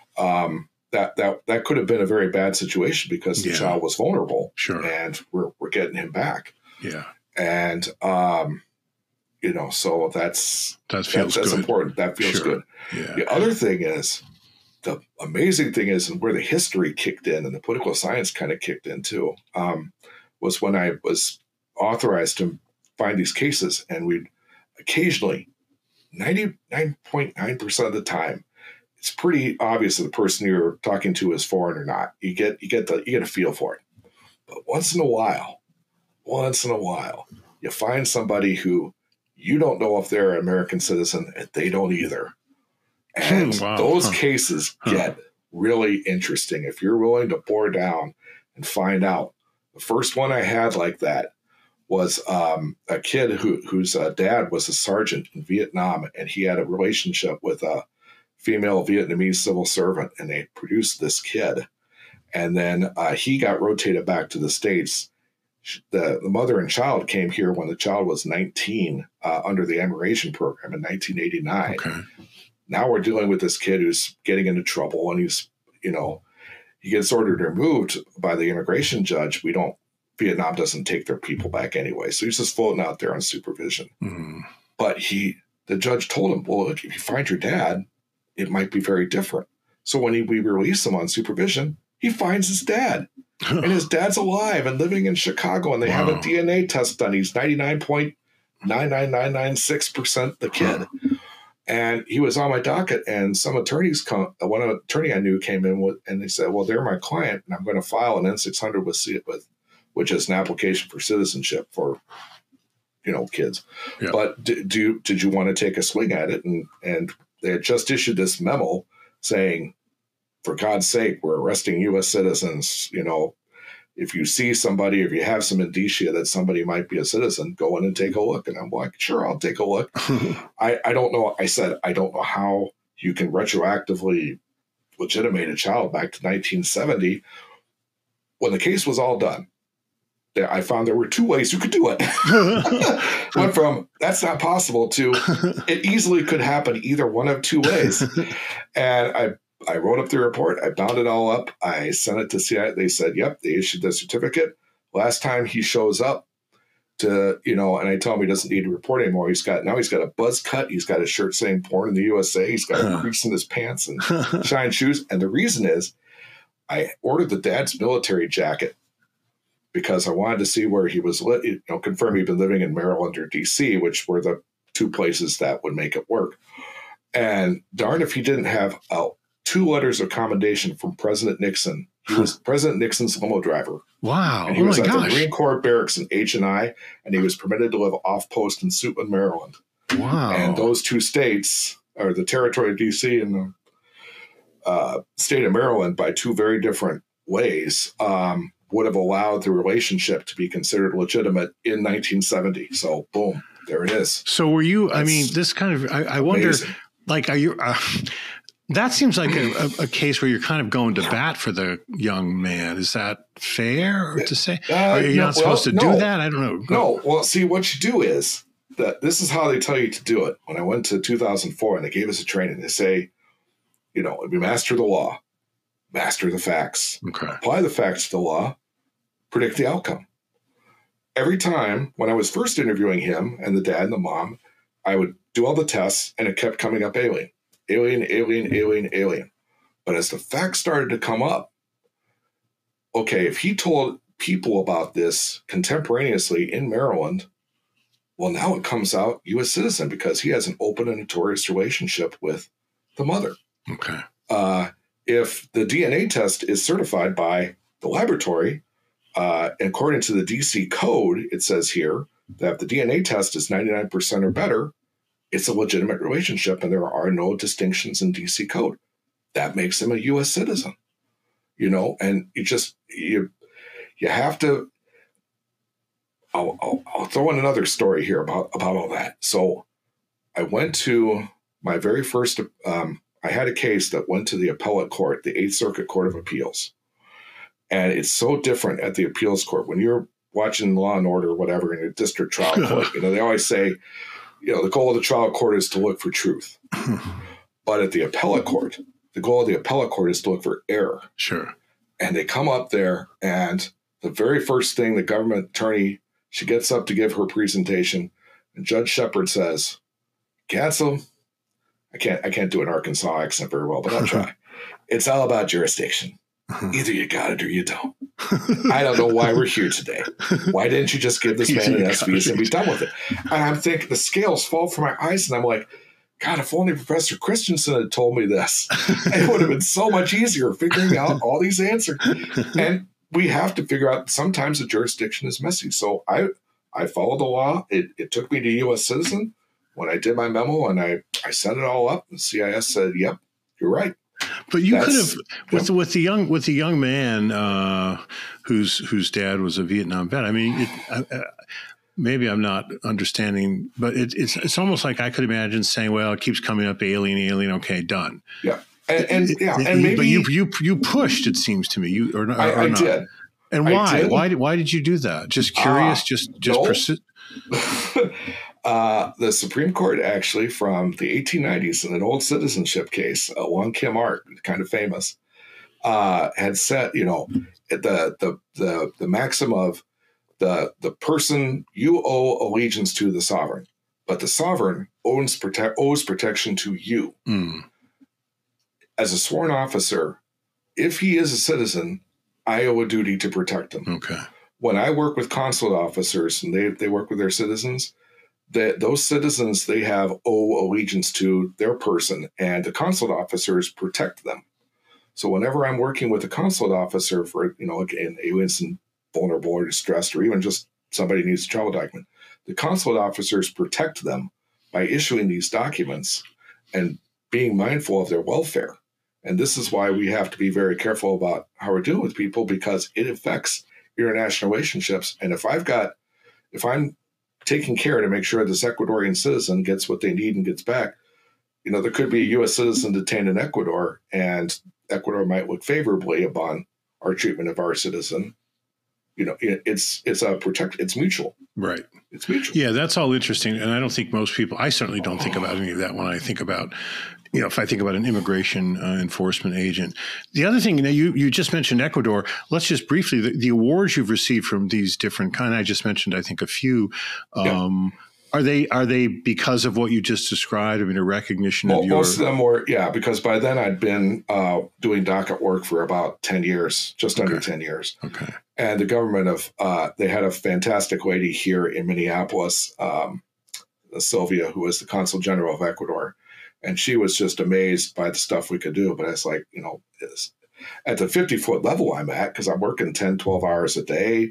um, that, that, that could have been a very bad situation because the Yeah. child was vulnerable. Sure. And we're, we're getting him back. Yeah. And, um, you know, so that's, That feels that, that's good. important. That feels Sure. good. Yeah. The other thing is, the amazing thing is, and where the history kicked in and the political science kind of kicked in too, um, was when I was authorized to find these cases, and we'd occasionally, ninety-nine point nine percent of the time, it's pretty obvious that the person you're talking to is foreign or not. You get you get the you get a feel for it. But once in a while, once in a while, you find somebody who you don't know if they're an American citizen, and they don't either. And Wow. those Huh. cases Huh. get really interesting if you're willing to bore down and find out. The first one I had like that was um, a kid who, whose uh, dad was a sergeant in Vietnam, and he had a relationship with a female Vietnamese civil servant, and they produced this kid. And then uh, he got rotated back to the States. The, the mother and child came here when the child was nineteen uh, under the immigration program in nineteen eighty-nine. Okay. Now we're dealing with this kid who's getting into trouble, and he's, you know, he gets ordered removed by the immigration judge. We don't, Vietnam doesn't take their people back anyway. So he's just floating out there on supervision. Mm. But he, the judge told him, well, look, if you find your dad, it might be very different. So when he, we release him on supervision, he finds his dad. And his dad's alive and living in Chicago, and they have Wow. a D N A test done. He's ninety-nine point nine nine nine nine six percent the kid. And he was on my docket, and some attorneys come, one attorney I knew came in with, and they said, well, they're my client, and I'm going to file an N six hundred with, with which is an application for citizenship for, you know, kids. Yeah. But do, do you, did you want to take a swing at it? And, and they had just issued this memo saying, for God's sake, we're arresting U S citizens. You know, if you see somebody, if you have some indicia that somebody might be a citizen, go in and take a look. And I'm like, sure, I'll take a look. I, I don't know. I said, I don't know how you can retroactively legitimate a child back to nineteen seventy. When the case was all done, I found there were two ways you could do it. Went from that's not possible to it easily could happen either one of two ways. And I I wrote up the report. I bound it all up. I sent it to C I A. They said, yep, they issued the certificate. Last time he shows up to, you know, and I tell him he doesn't need to report anymore. He's got, now he's got a buzz cut. He's got a shirt saying born in the U S A. He's got a crease in his pants and shine shoes. And the reason is I ordered the dad's military jacket because I wanted to see where he was, lit, you know, confirm he'd been living in Maryland or D C, which were the two places that would make it work. And darn if he didn't have a two letters of commendation from President Nixon. He was President Nixon's limo driver. Wow. And he Oh was my at gosh. the Marine Corps barracks in H and I, and he was permitted to live off post in Suitland, Maryland. Wow. And those two states, or the territory of D C and the uh, state of Maryland, by two very different ways, um, would have allowed the relationship to be considered legitimate in nineteen seventy. So, boom, there it is. So were you, That's I mean, this kind of, I, I wonder, like, are you, uh, that seems like a, a, a case where you're kind of going to bat for the young man. Is that fair to say? Uh, are you no, not supposed well, to no. do that? I don't know. No. Well, see, what you do is that this is how they tell you to do it. When I went to two thousand four and they gave us a training, they say, you know, we master the law, master the facts, Okay. apply the facts to the law, predict the outcome. Every time when I was first interviewing him and the dad and the mom, I would do all the tests and it kept coming up alien, alien, alien, alien, alien. But as the facts started to come up, okay, if he told people about this contemporaneously in Maryland, well, now it comes out U S citizen because he has an open and notorious relationship with the mother. Okay. Uh, if the D N A test is certified by the laboratory, uh, according to the D C code, it says here that if the D N A test is ninety-nine percent or better, it's a legitimate relationship and there are no distinctions in D C code. That makes him a U S citizen, you know, and you just, you, you have to, I'll, I'll, I'll throw in another story here about, about all that. So I went to my very first, um, I had a case that went to the appellate court, the Eighth Circuit Court of Appeals. And it's so different at the appeals court. When you're watching Law and Order or whatever in a district trial court, you know, they always say, you know, the goal of the trial court is to look for truth. But at the appellate court, the goal of the appellate court is to look for error. Sure. And they come up there and the very first thing the government attorney, she gets up to give her presentation and Judge Shepard says, cancel. I can't, I can't do an Arkansas accent very well, but I'll try. It's all about jurisdiction. Either you got it or you don't. I don't know why we're here today. Why didn't you just give this man an S V S and be done with it? And I'm thinking the scales fall from my eyes and I'm like, God, if only Professor Christensen had told me this, it would have been so much easier figuring out all these answers. And we have to figure out sometimes the jurisdiction is messy. So I, I followed the law. It, it took me to U S citizen. When I did my memo and I, I set it all up, the C I S said, yep, you're right. But you That's, could have with yep. with the young with the young man uh, whose whose dad was a Vietnam vet. I mean, it, uh, maybe I'm not understanding, but it, it's it's almost like I could imagine saying, "Well, it keeps coming up, alien, alien. Okay, done." Yeah, and, and yeah, and maybe but you you you pushed. It seems to me, you or, or, I, or I not. did. And I why? did. Why did why did you do that? Just curious. Uh, just just no. persist. Uh, the Supreme Court actually from the eighteen nineties in an old citizenship case, uh, Wong Kim Ark, kind of famous, uh, had set, you know, the, the, the, the maxim of the, the person you owe allegiance to the sovereign, but the sovereign owns, protect, owes protection to you. Mm. As a sworn officer, if he is a citizen, I owe a duty to protect him. Okay. When I work with consulate officers and they, they work with their citizens, that those citizens, they have owe allegiance to their person and the consulate officers protect them. So whenever I'm working with a consulate officer for, you know, again, aliens and vulnerable or distressed, or even just somebody needs a travel document, the consulate officers protect them by issuing these documents and being mindful of their welfare. And this is why we have to be very careful about how we're dealing with people because it affects international relationships. And if I've got, if I'm taking care to make sure this Ecuadorian citizen gets what they need and gets back, you know, there could be a U S citizen detained in Ecuador and Ecuador might look favorably upon our treatment of our citizen. You know, it's, it's a protect, it's mutual. Right. It's mutual. Yeah, that's all interesting. And I don't think most people, I certainly don't think about any of that when I think about, you know, if I think about an immigration uh, enforcement agent. The other thing, you know, you, you just mentioned Ecuador. Let's just briefly, the, the awards you've received from these different kind, I just mentioned, I think a few, um, yeah. Are they are they because of what you just described? I mean, a recognition well, of your... Most of them were, yeah, because by then I'd been uh, doing docket work for about ten years, just okay. under ten years. Okay. And the government of, uh, they had a fantastic lady here in Minneapolis, um, Sylvia, who was the Consul General of Ecuador. And she was just amazed by the stuff we could do. But it's like, you know, it's, at the fifty-foot level I'm at, because I'm working ten, twelve hours a day,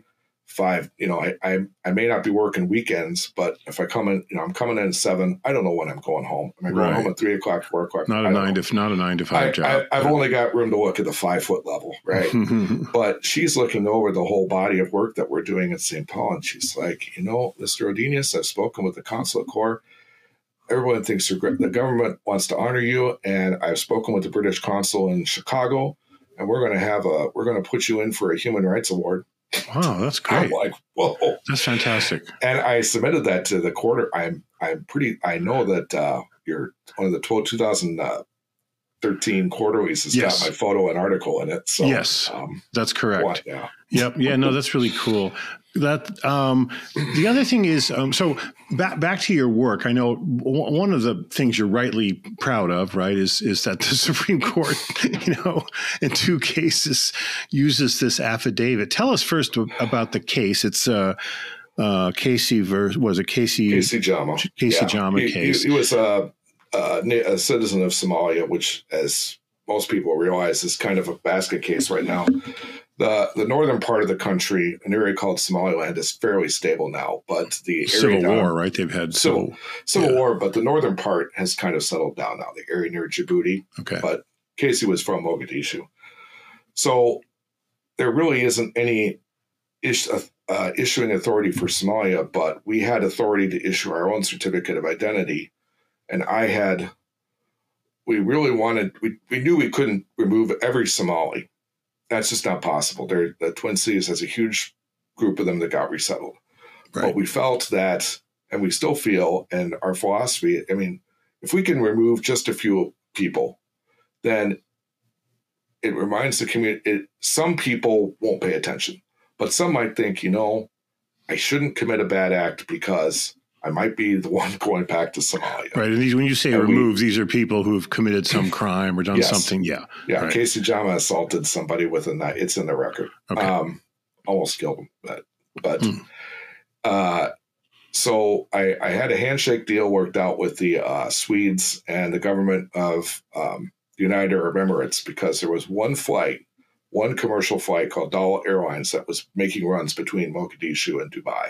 five, you know, I, I I may not be working weekends, but if I come in, you know, I'm coming in at seven, I don't know when I'm going home. Am I going Right. home at three o'clock, four o'clock? Not a nine to not a nine to five I, job. I, I've only got room to look at the five foot level, right? But she's looking over the whole body of work that we're doing at Saint Paul, and she's like, you know, Mister Odenius, I've spoken with the Consulate Corps. Everyone thinks the government wants to honor you, and I've spoken with the British consul in Chicago, and we're going to have a we're going to put you in for a human rights award. Wow, that's great. I'm like, whoa, that's fantastic. And I submitted that to the quarter. I'm I'm pretty. I know that uh, you're one of the two thousand thirteen quarterlies has yes. got my photo and article in it. So yes, um, that's correct. What, yeah. Yep. Yeah. No, that's really cool. That um, the other thing is, um, so back back to your work. I know w- one of the things you're rightly proud of, right, is is that the Supreme Court, you know, in two cases uses this affidavit. Tell us first about the case. It's uh, uh, Casey versus was it Casey Casey Jama Casey yeah. Jama he, case. He, he was a, a a citizen of Somalia, which, as most people realize, is kind of a basket case right now. The the northern part of the country, an area called Somaliland, is fairly stable now, but the civil area down, war, right? They've had civil civil, civil yeah. war, but the northern part has kind of settled down now. The area near Djibouti, okay. But Casey was from Mogadishu, so there really isn't any ish, uh, issuing authority for Somalia. But we had authority to issue our own certificate of identity, and I had. We really wanted. We we knew we couldn't remove every Somali. That's just not possible. They're, the Twin Cities has a huge group of them that got resettled. Right. But we felt that, and we still feel, and our philosophy, I mean, if we can remove just a few people, then it reminds the community, it, some people won't pay attention, but some might think, you know, I shouldn't commit a bad act because I might be the one going back to Somalia. Right. And these, when you say and remove, we, these are people who have committed some crime or done yes. something. Yeah. Yeah. Right. Casey Jama assaulted somebody with a knife. It's in the record. Okay. Um, almost killed him. But, but hmm. uh, so I, I had a handshake deal worked out with the uh, Swedes and the government of um, the United Arab Emirates, because there was one flight, one commercial flight called Dal Airlines that was making runs between Mogadishu and Dubai.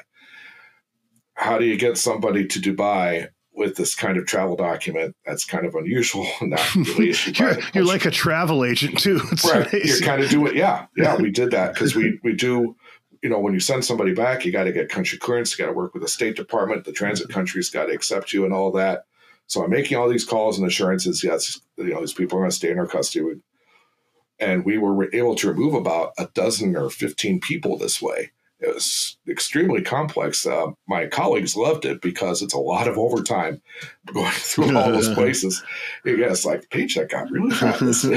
How do you get somebody to Dubai with this kind of travel document? That's kind of unusual. Not really issued you're, by the you're like a travel agent too. It's right. amazing. You're kind of doing, yeah, yeah. We did that because we we do. You know, when you send somebody back, you got to get country clearance. You got to work with the State Department. The transit country's got to accept you and all that. So I'm making all these calls and assurances. Yes, you know, these people are going to stay in our custody. And we were able to remove about a dozen or fifteen people this way. It was extremely complex. Uh, my colleagues loved it because it's a lot of overtime going through all those places. Yeah, it's like the paycheck got really fat.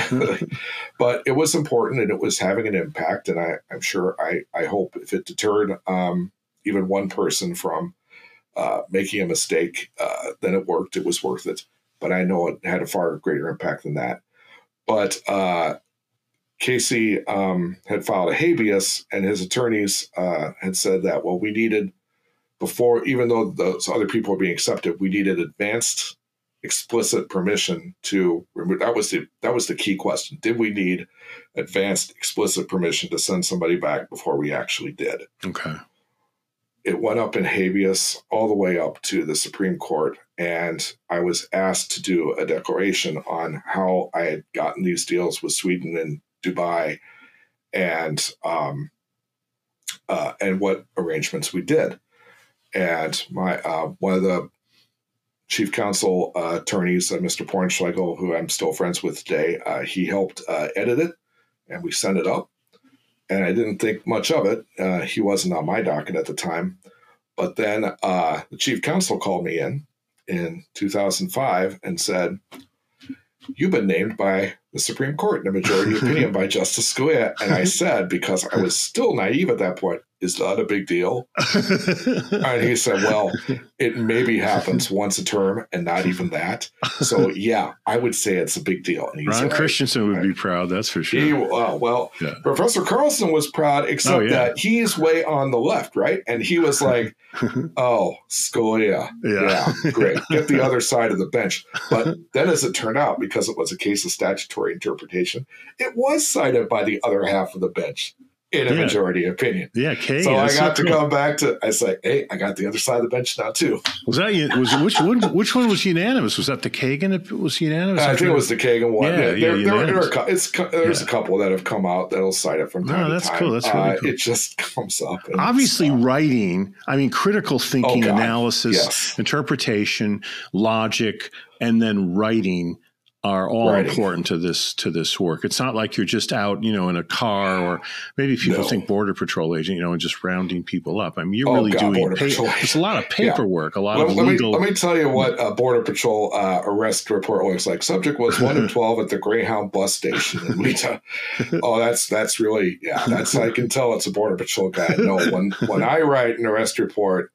But it was important and it was having an impact. And I, I'm sure, I, I hope if it deterred um, even one person from uh, making a mistake, uh, then it worked. It was worth it. But I know it had a far greater impact than that. But uh, Casey um, had filed a habeas, and his attorneys uh, had said that, well, we needed, before, even though those other people were being accepted, we needed advanced explicit permission to remove. That was the that was the key question. Did we need advanced explicit permission to send somebody back before we actually did? Okay. It went up in habeas all the way up to the Supreme Court, and I was asked to do a declaration on how I had gotten these deals with Sweden and Dubai, and um, uh, and what arrangements we did. And my uh, one of the chief counsel uh, attorneys, uh, Mister Pornschlegel, who I'm still friends with today, uh, he helped uh, edit it, and we sent it up. And I didn't think much of it. Uh, he wasn't on my docket at the time. But then uh, the chief counsel called me in in two thousand five and said, "You've been named by the Supreme Court in a majority opinion by Justice Scalia." And I said, because I was still naive at that point, "Is that a big deal?" And he said, "Well, it maybe happens once a term and not even that. So, yeah, I would say it's a big deal." And Ron right. Christensen would right. be proud, that's for sure. He, uh, well, yeah. Professor Carlson was proud, except oh, yeah. that he's way on the left, right? And he was like, "Oh, Scalia. Yeah. yeah, great. Get the other side of the bench." But then as it turned out, because it was a case of statutory interpretation, it was cited by the other half of the bench. in a yeah. majority opinion. Yeah, Kagan. So I got so to cool. come back to. I was like, hey, I got the other side of the bench now too. Was that was it, which one? Which one was unanimous? Was that the Kagan that was unanimous? I think it was the Kagan one. Yeah, yeah, yeah, there, there, there are, it's, there's yeah. a couple that have come out that'll cite it from time no, to that's time. cool. That's really uh, cool. It just comes up. And Obviously, writing. I mean, critical thinking, oh, analysis, yes. interpretation, logic, and then writing are all Writing. important to this to this work. It's not like you're just out, you know, in a car, or maybe people No. think border patrol agent, you know, and just rounding people up. I mean, you're Oh, really God, doing. Border Pa- Patrol. it's a lot of paperwork, yeah. a lot let, of let legal. Me, let me tell you what a Border Patrol uh, arrest report looks like. Subject was one in twelve at the Greyhound bus station, and we. T- oh, that's that's really yeah. That's I can tell it's a Border Patrol guy. No, when when I write an arrest report,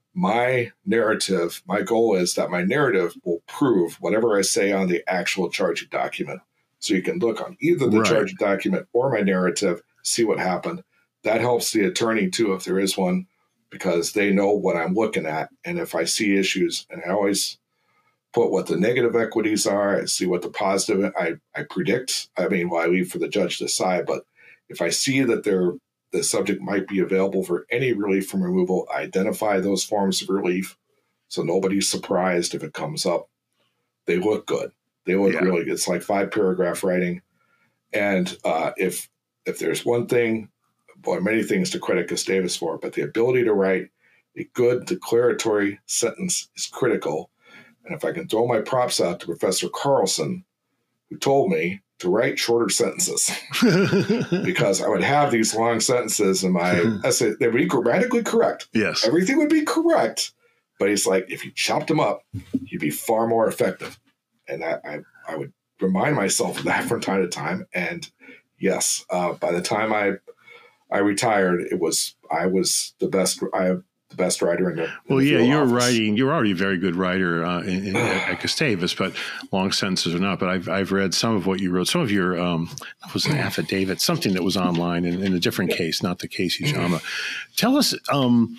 my narrative, my goal is that my narrative will prove whatever I say on the actual charging document. So you can look on either the right. charging document or my narrative, see what happened. That helps the attorney too, if there is one, because they know what I'm looking at. And if I see issues, and I always put what the negative equities are, I see what the positive, I, I predict. I mean, well, I leave for the judge to decide, but if I see that they're the subject might be available for any relief from removal, I identify those forms of relief so nobody's surprised if it comes up. They look good. They look yeah. really good. It's like five paragraph writing. And uh, if if there's one thing, or many things to credit Gustavus for, but the ability to write a good declaratory sentence is critical. And if I can throw my props out to Professor Carlson, who told me to write shorter sentences because I would have these long sentences in my essay. They would be grammatically correct. Yes. Everything would be correct. But he's like, if you chopped them up, you'd be far more effective. And I, I, I would remind myself of that from time to time. And yes, uh, by the time I I retired, it was I was the best. I the best writer in the. Well, in the yeah, field you're office. writing. You're already a very good writer uh, in, in, at Gustavus, but long sentences or not. But I've I've read some of what you wrote. Some of your um, it was an affidavit, something that was online in, in a different case, not the Casey Jama. Tell us. Um,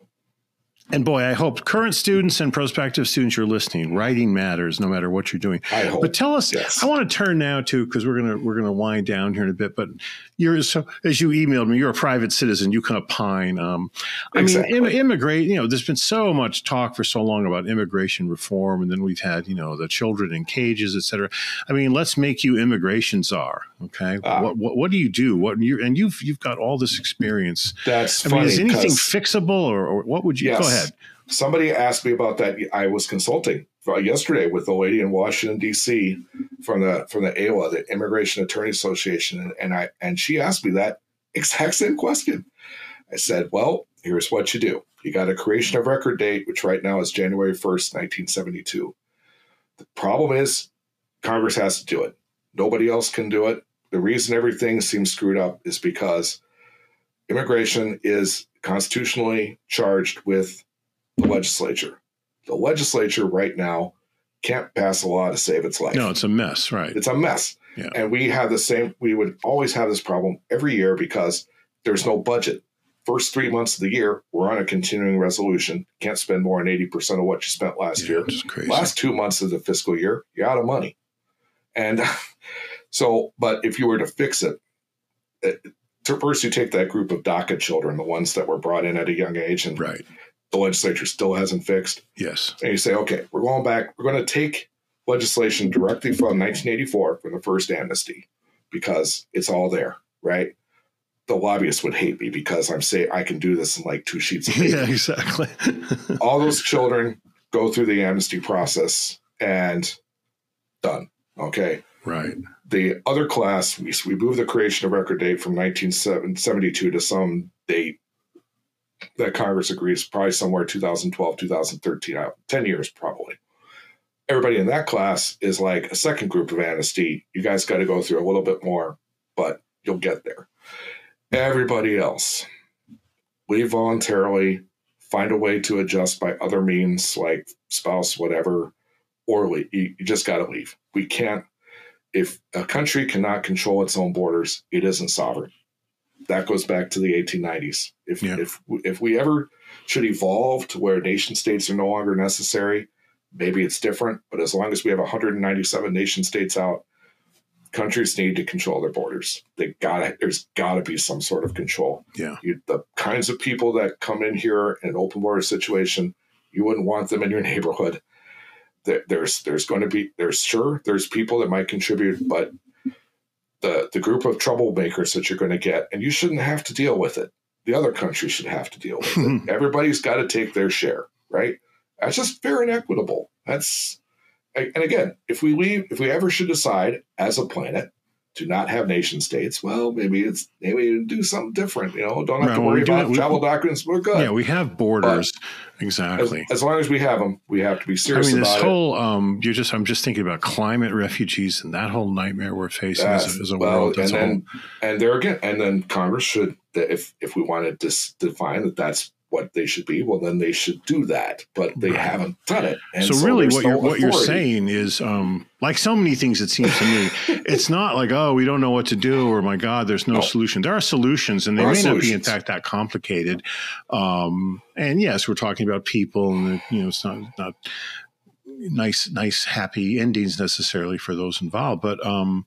And boy, I hope current students and prospective students you're listening, writing matters no matter what you're doing. I hope. But tell us, yes. I want to turn now to, because we're gonna we're gonna wind down here in a bit. But you're so as you emailed me, you're a private citizen. You can opine. Um, I exactly. mean, Im- immigrate. You know, there's been so much talk for so long about immigration reform, and then we've had you know the children in cages, et cetera. I mean, let's make you immigration czar. Okay, Ah. what, what what do you do? What you and you've you've got all this experience. That's I funny. mean, is anything 'cause- fixable, or, or what would you Yes. go ahead? Somebody asked me about that. I was consulting yesterday with a lady in Washington D C from the from the A W A, the Immigration Attorney Association, and, and I and she asked me that exact same question. I said, "Well, here's what you do. You got a creation of record date, which right now is January first, nineteen seventy-two. The problem is Congress has to do it. Nobody else can do it. The reason everything seems screwed up is because immigration is constitutionally charged with the legislature. The legislature right now can't pass a law to save its life. No, it's a mess, right? It's a mess. Yeah. And we have the same, we would always have this problem every year because there's no budget. First three months of the year, we're on a continuing resolution. Can't spend more than eighty percent of what you spent last Yeah, year. which is crazy. Last two months of the fiscal year, you're out of money. And so, but if you were to fix it, it first you take that group of DACA children, the ones that were brought in at a young age, and Right. the legislature still hasn't fixed. Yes. And you say, okay, we're going back. We're going to take legislation directly from nineteen eighty-four, from the first amnesty, because it's all there, right? The lobbyists would hate me because I'm saying I can do this in like two sheets of paper. Yeah, exactly. All those children go through the amnesty process and done. Okay. Right. The other class, we, we moved the creation of record date from nineteen seventy-two to some date that Congress agrees, probably somewhere two thousand twelve, two thousand thirteen, ten years probably. Everybody in that class is like a second group of amnesty. You guys got to go through a little bit more, but you'll get there. Everybody else, we voluntarily find a way to adjust by other means like spouse, whatever, or leave. You, you just got to leave. We can't, if a country cannot control its own borders, it isn't sovereign. That goes back to the eighteen nineties. If Yeah. if if we ever should evolve to where nation states are no longer necessary, maybe it's different. But as long as we have one hundred ninety-seven nation states out, countries need to control their borders. They got There's got to be some sort of control. Yeah. You, the kinds of people that come in here in an open border situation, you wouldn't want them in your neighborhood. There, there's there's going to be there's sure there's people that might contribute, but the the group of troublemakers that you're going to get, and you shouldn't have to deal with it. The other country should have to deal with it. Everybody's got to take their share, right? That's just fair and equitable. That's and again, if we leave, if we ever should decide as a planet to not have nation states, well, maybe it's maybe we do something different. You know, don't have right, to worry well, about we, travel documents. We're good. Yeah, we have borders. But exactly. As, as long as we have them, we have to be serious. I mean, this about whole it. um, you just I'm just thinking about climate refugees and that whole nightmare we're facing That's, as a, as a well, world. and That's then all. and there again, and then Congress should, if if we wanted to dis- define that that's what they should be, well, then they should do that. But they Right. haven't done it. And so, so really, there's what no you're what you're authority. saying is, um, like so many things, it seems to me, it's not like, oh, we don't know what to do, or my God, there's no, No. solution. There are solutions, and they There may are not be, in solutions. fact, that complicated. Um, and yes, we're talking about people, and you know, it's not not nice, nice, happy endings necessarily for those involved, but. Um,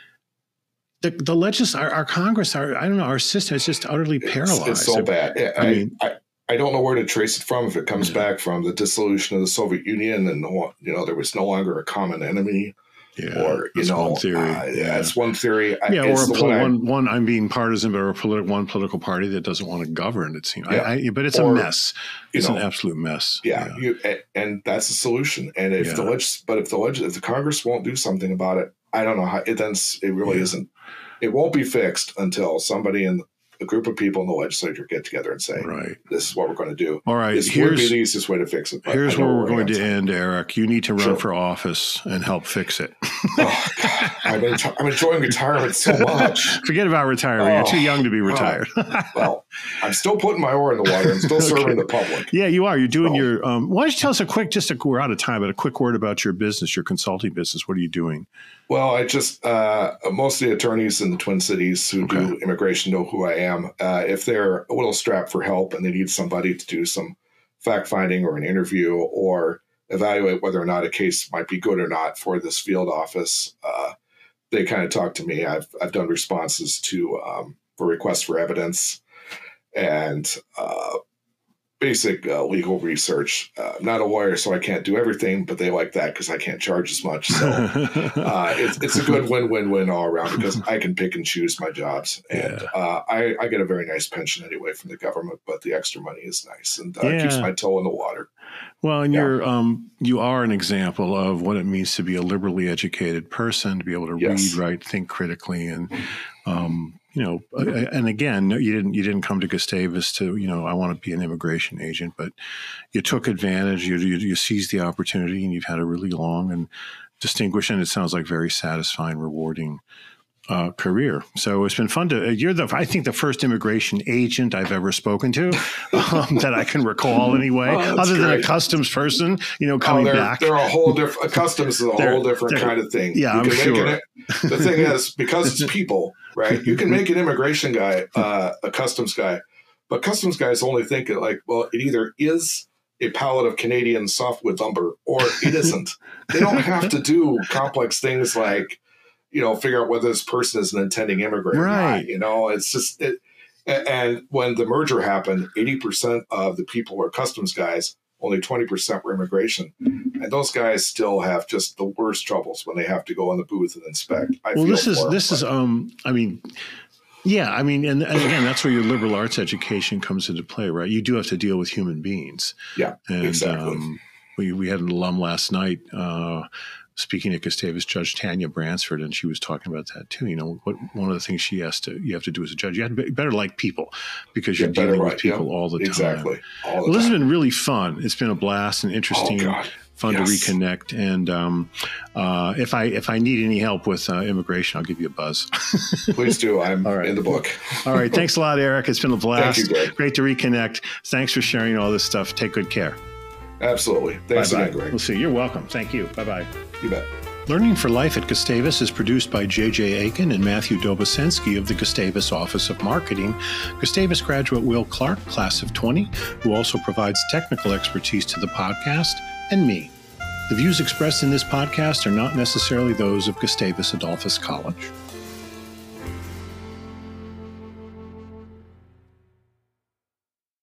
The, the legis, our, our Congress, our I don't know, our system is just utterly paralyzed. It's, it's so bad. I, I mean- I, I don't know where to trace it from. If it comes Yeah. back from the dissolution of the Soviet Union, and no, you know there was no longer a common enemy, Yeah, or you that's know, one theory. uh, yeah. that's one theory. I- Yeah, or it's a the pol- one I- one, one. I'm being partisan, but or a politi- one political party that doesn't want to govern. It seems. Yeah. I, I, but it's Or, a mess. you It's know, an absolute mess. Yeah, You, and, and that's the solution. And if Yeah. the legis, but if the legis, if the Congress won't do something about it, I don't know how. It then s- it really Yeah. isn't. It won't be fixed until somebody in a group of people in the legislature get together and say, Right. "This is what we're going to do." All right. This would Here's be the easiest way to fix it. but here's I know where we're gonna going to have end, Eric. You need to run Sure. for office and help fix it. Oh, God. I'm, enjo- I'm enjoying retirement so much. Forget about retirement. You're Oh, too young to be God. retired. Well, I'm still putting my oar in the water and still Okay. serving the public. Yeah, you are. You're doing Oh. your. Um, why don't you tell us a quick? Just a, we're out of time, but a quick word about your business, your consulting business. What are you doing? Well, I just, uh, most of the attorneys in the Twin Cities who Okay. do immigration know who I am. Uh, if they're a little strapped for help and they need somebody to do some fact finding or an interview or evaluate whether or not a case might be good or not for this field office, uh, they kind of talk to me. I've, I've done responses to, um, for requests for evidence and, uh, basic uh, legal research. Uh, I'm not a lawyer, so I can't do everything, but they like that because I can't charge as much. So uh, it's, it's a good win-win-win all around because I can pick and choose my jobs. And Yeah. uh, I, I get a very nice pension anyway from the government, but the extra money is nice and uh, Yeah. keeps my toe in the water. Well, and Yeah. you're um, you are an example of what it means to be a liberally educated person, to be able to Yes. read, write, think critically, and um, you know, uh, and again, you didn't you didn't come to Gustavus to you know I want to be an immigration agent, but you took advantage, you you, you seized the opportunity, and you've had a really long and distinguished, and it sounds like very satisfying, rewarding uh, career. So it's been fun to. You're the I think the first immigration agent I've ever spoken to um, that I can recall anyway, Oh, that's other than a great. customs person, you know, Oh, coming they're, back. they're a whole different, customs is a They're- whole different they're- kind of thing. yeah, You I'm can make sure. an- the thing is, because it's people, right? You can make an immigration guy uh, a customs guy, but customs guys only think it like, well, it either is a pallet of Canadian softwood lumber or it isn't. They don't have to do complex things like, you know, figure out whether this person is an intending immigrant or Right. not. You know, it's just it. a- And when the merger happened, eighty percent of the people were customs guys. Only twenty percent were immigration. And those guys still have just the worst troubles when they have to go in the booth and inspect. I well, feel this is for 'em, this but- is um, I mean. Yeah, I mean, and, and again, that's where your liberal arts education comes into play, right? You do have to deal with human beings. Yeah, and, exactly. Um, we we had an alum last night uh, speaking at Gustavus, Judge Tanya Bransford, and she was talking about that too. You know, what one of the things she has to you have to do as a judge, you have to be, better like people because you're Get better dealing with right, people yeah. all the time. Exactly. All the Well, this has time. been really fun. It's been a blast and interesting. Oh, God. Fun Yes. to reconnect, and um, uh, if I if I need any help with uh, immigration, I'll give you a buzz. Please do. I'm All right. in the book. All right, thanks a lot, Eric. It's been a blast. Thank you, Greg. Great to reconnect. Thanks for sharing all this stuff. Take good care. Absolutely. Thanks Bye-bye. again, Greg. We'll see. You're welcome. Thank you. Bye bye. You bet. Learning for Life at Gustavus is produced by J J Aiken and Matthew Dobosensky of the Gustavus Office of Marketing, Gustavus graduate Will Clark, class of twenty, who also provides technical expertise to the podcast, and me. The views expressed in this podcast are not necessarily those of Gustavus Adolphus College.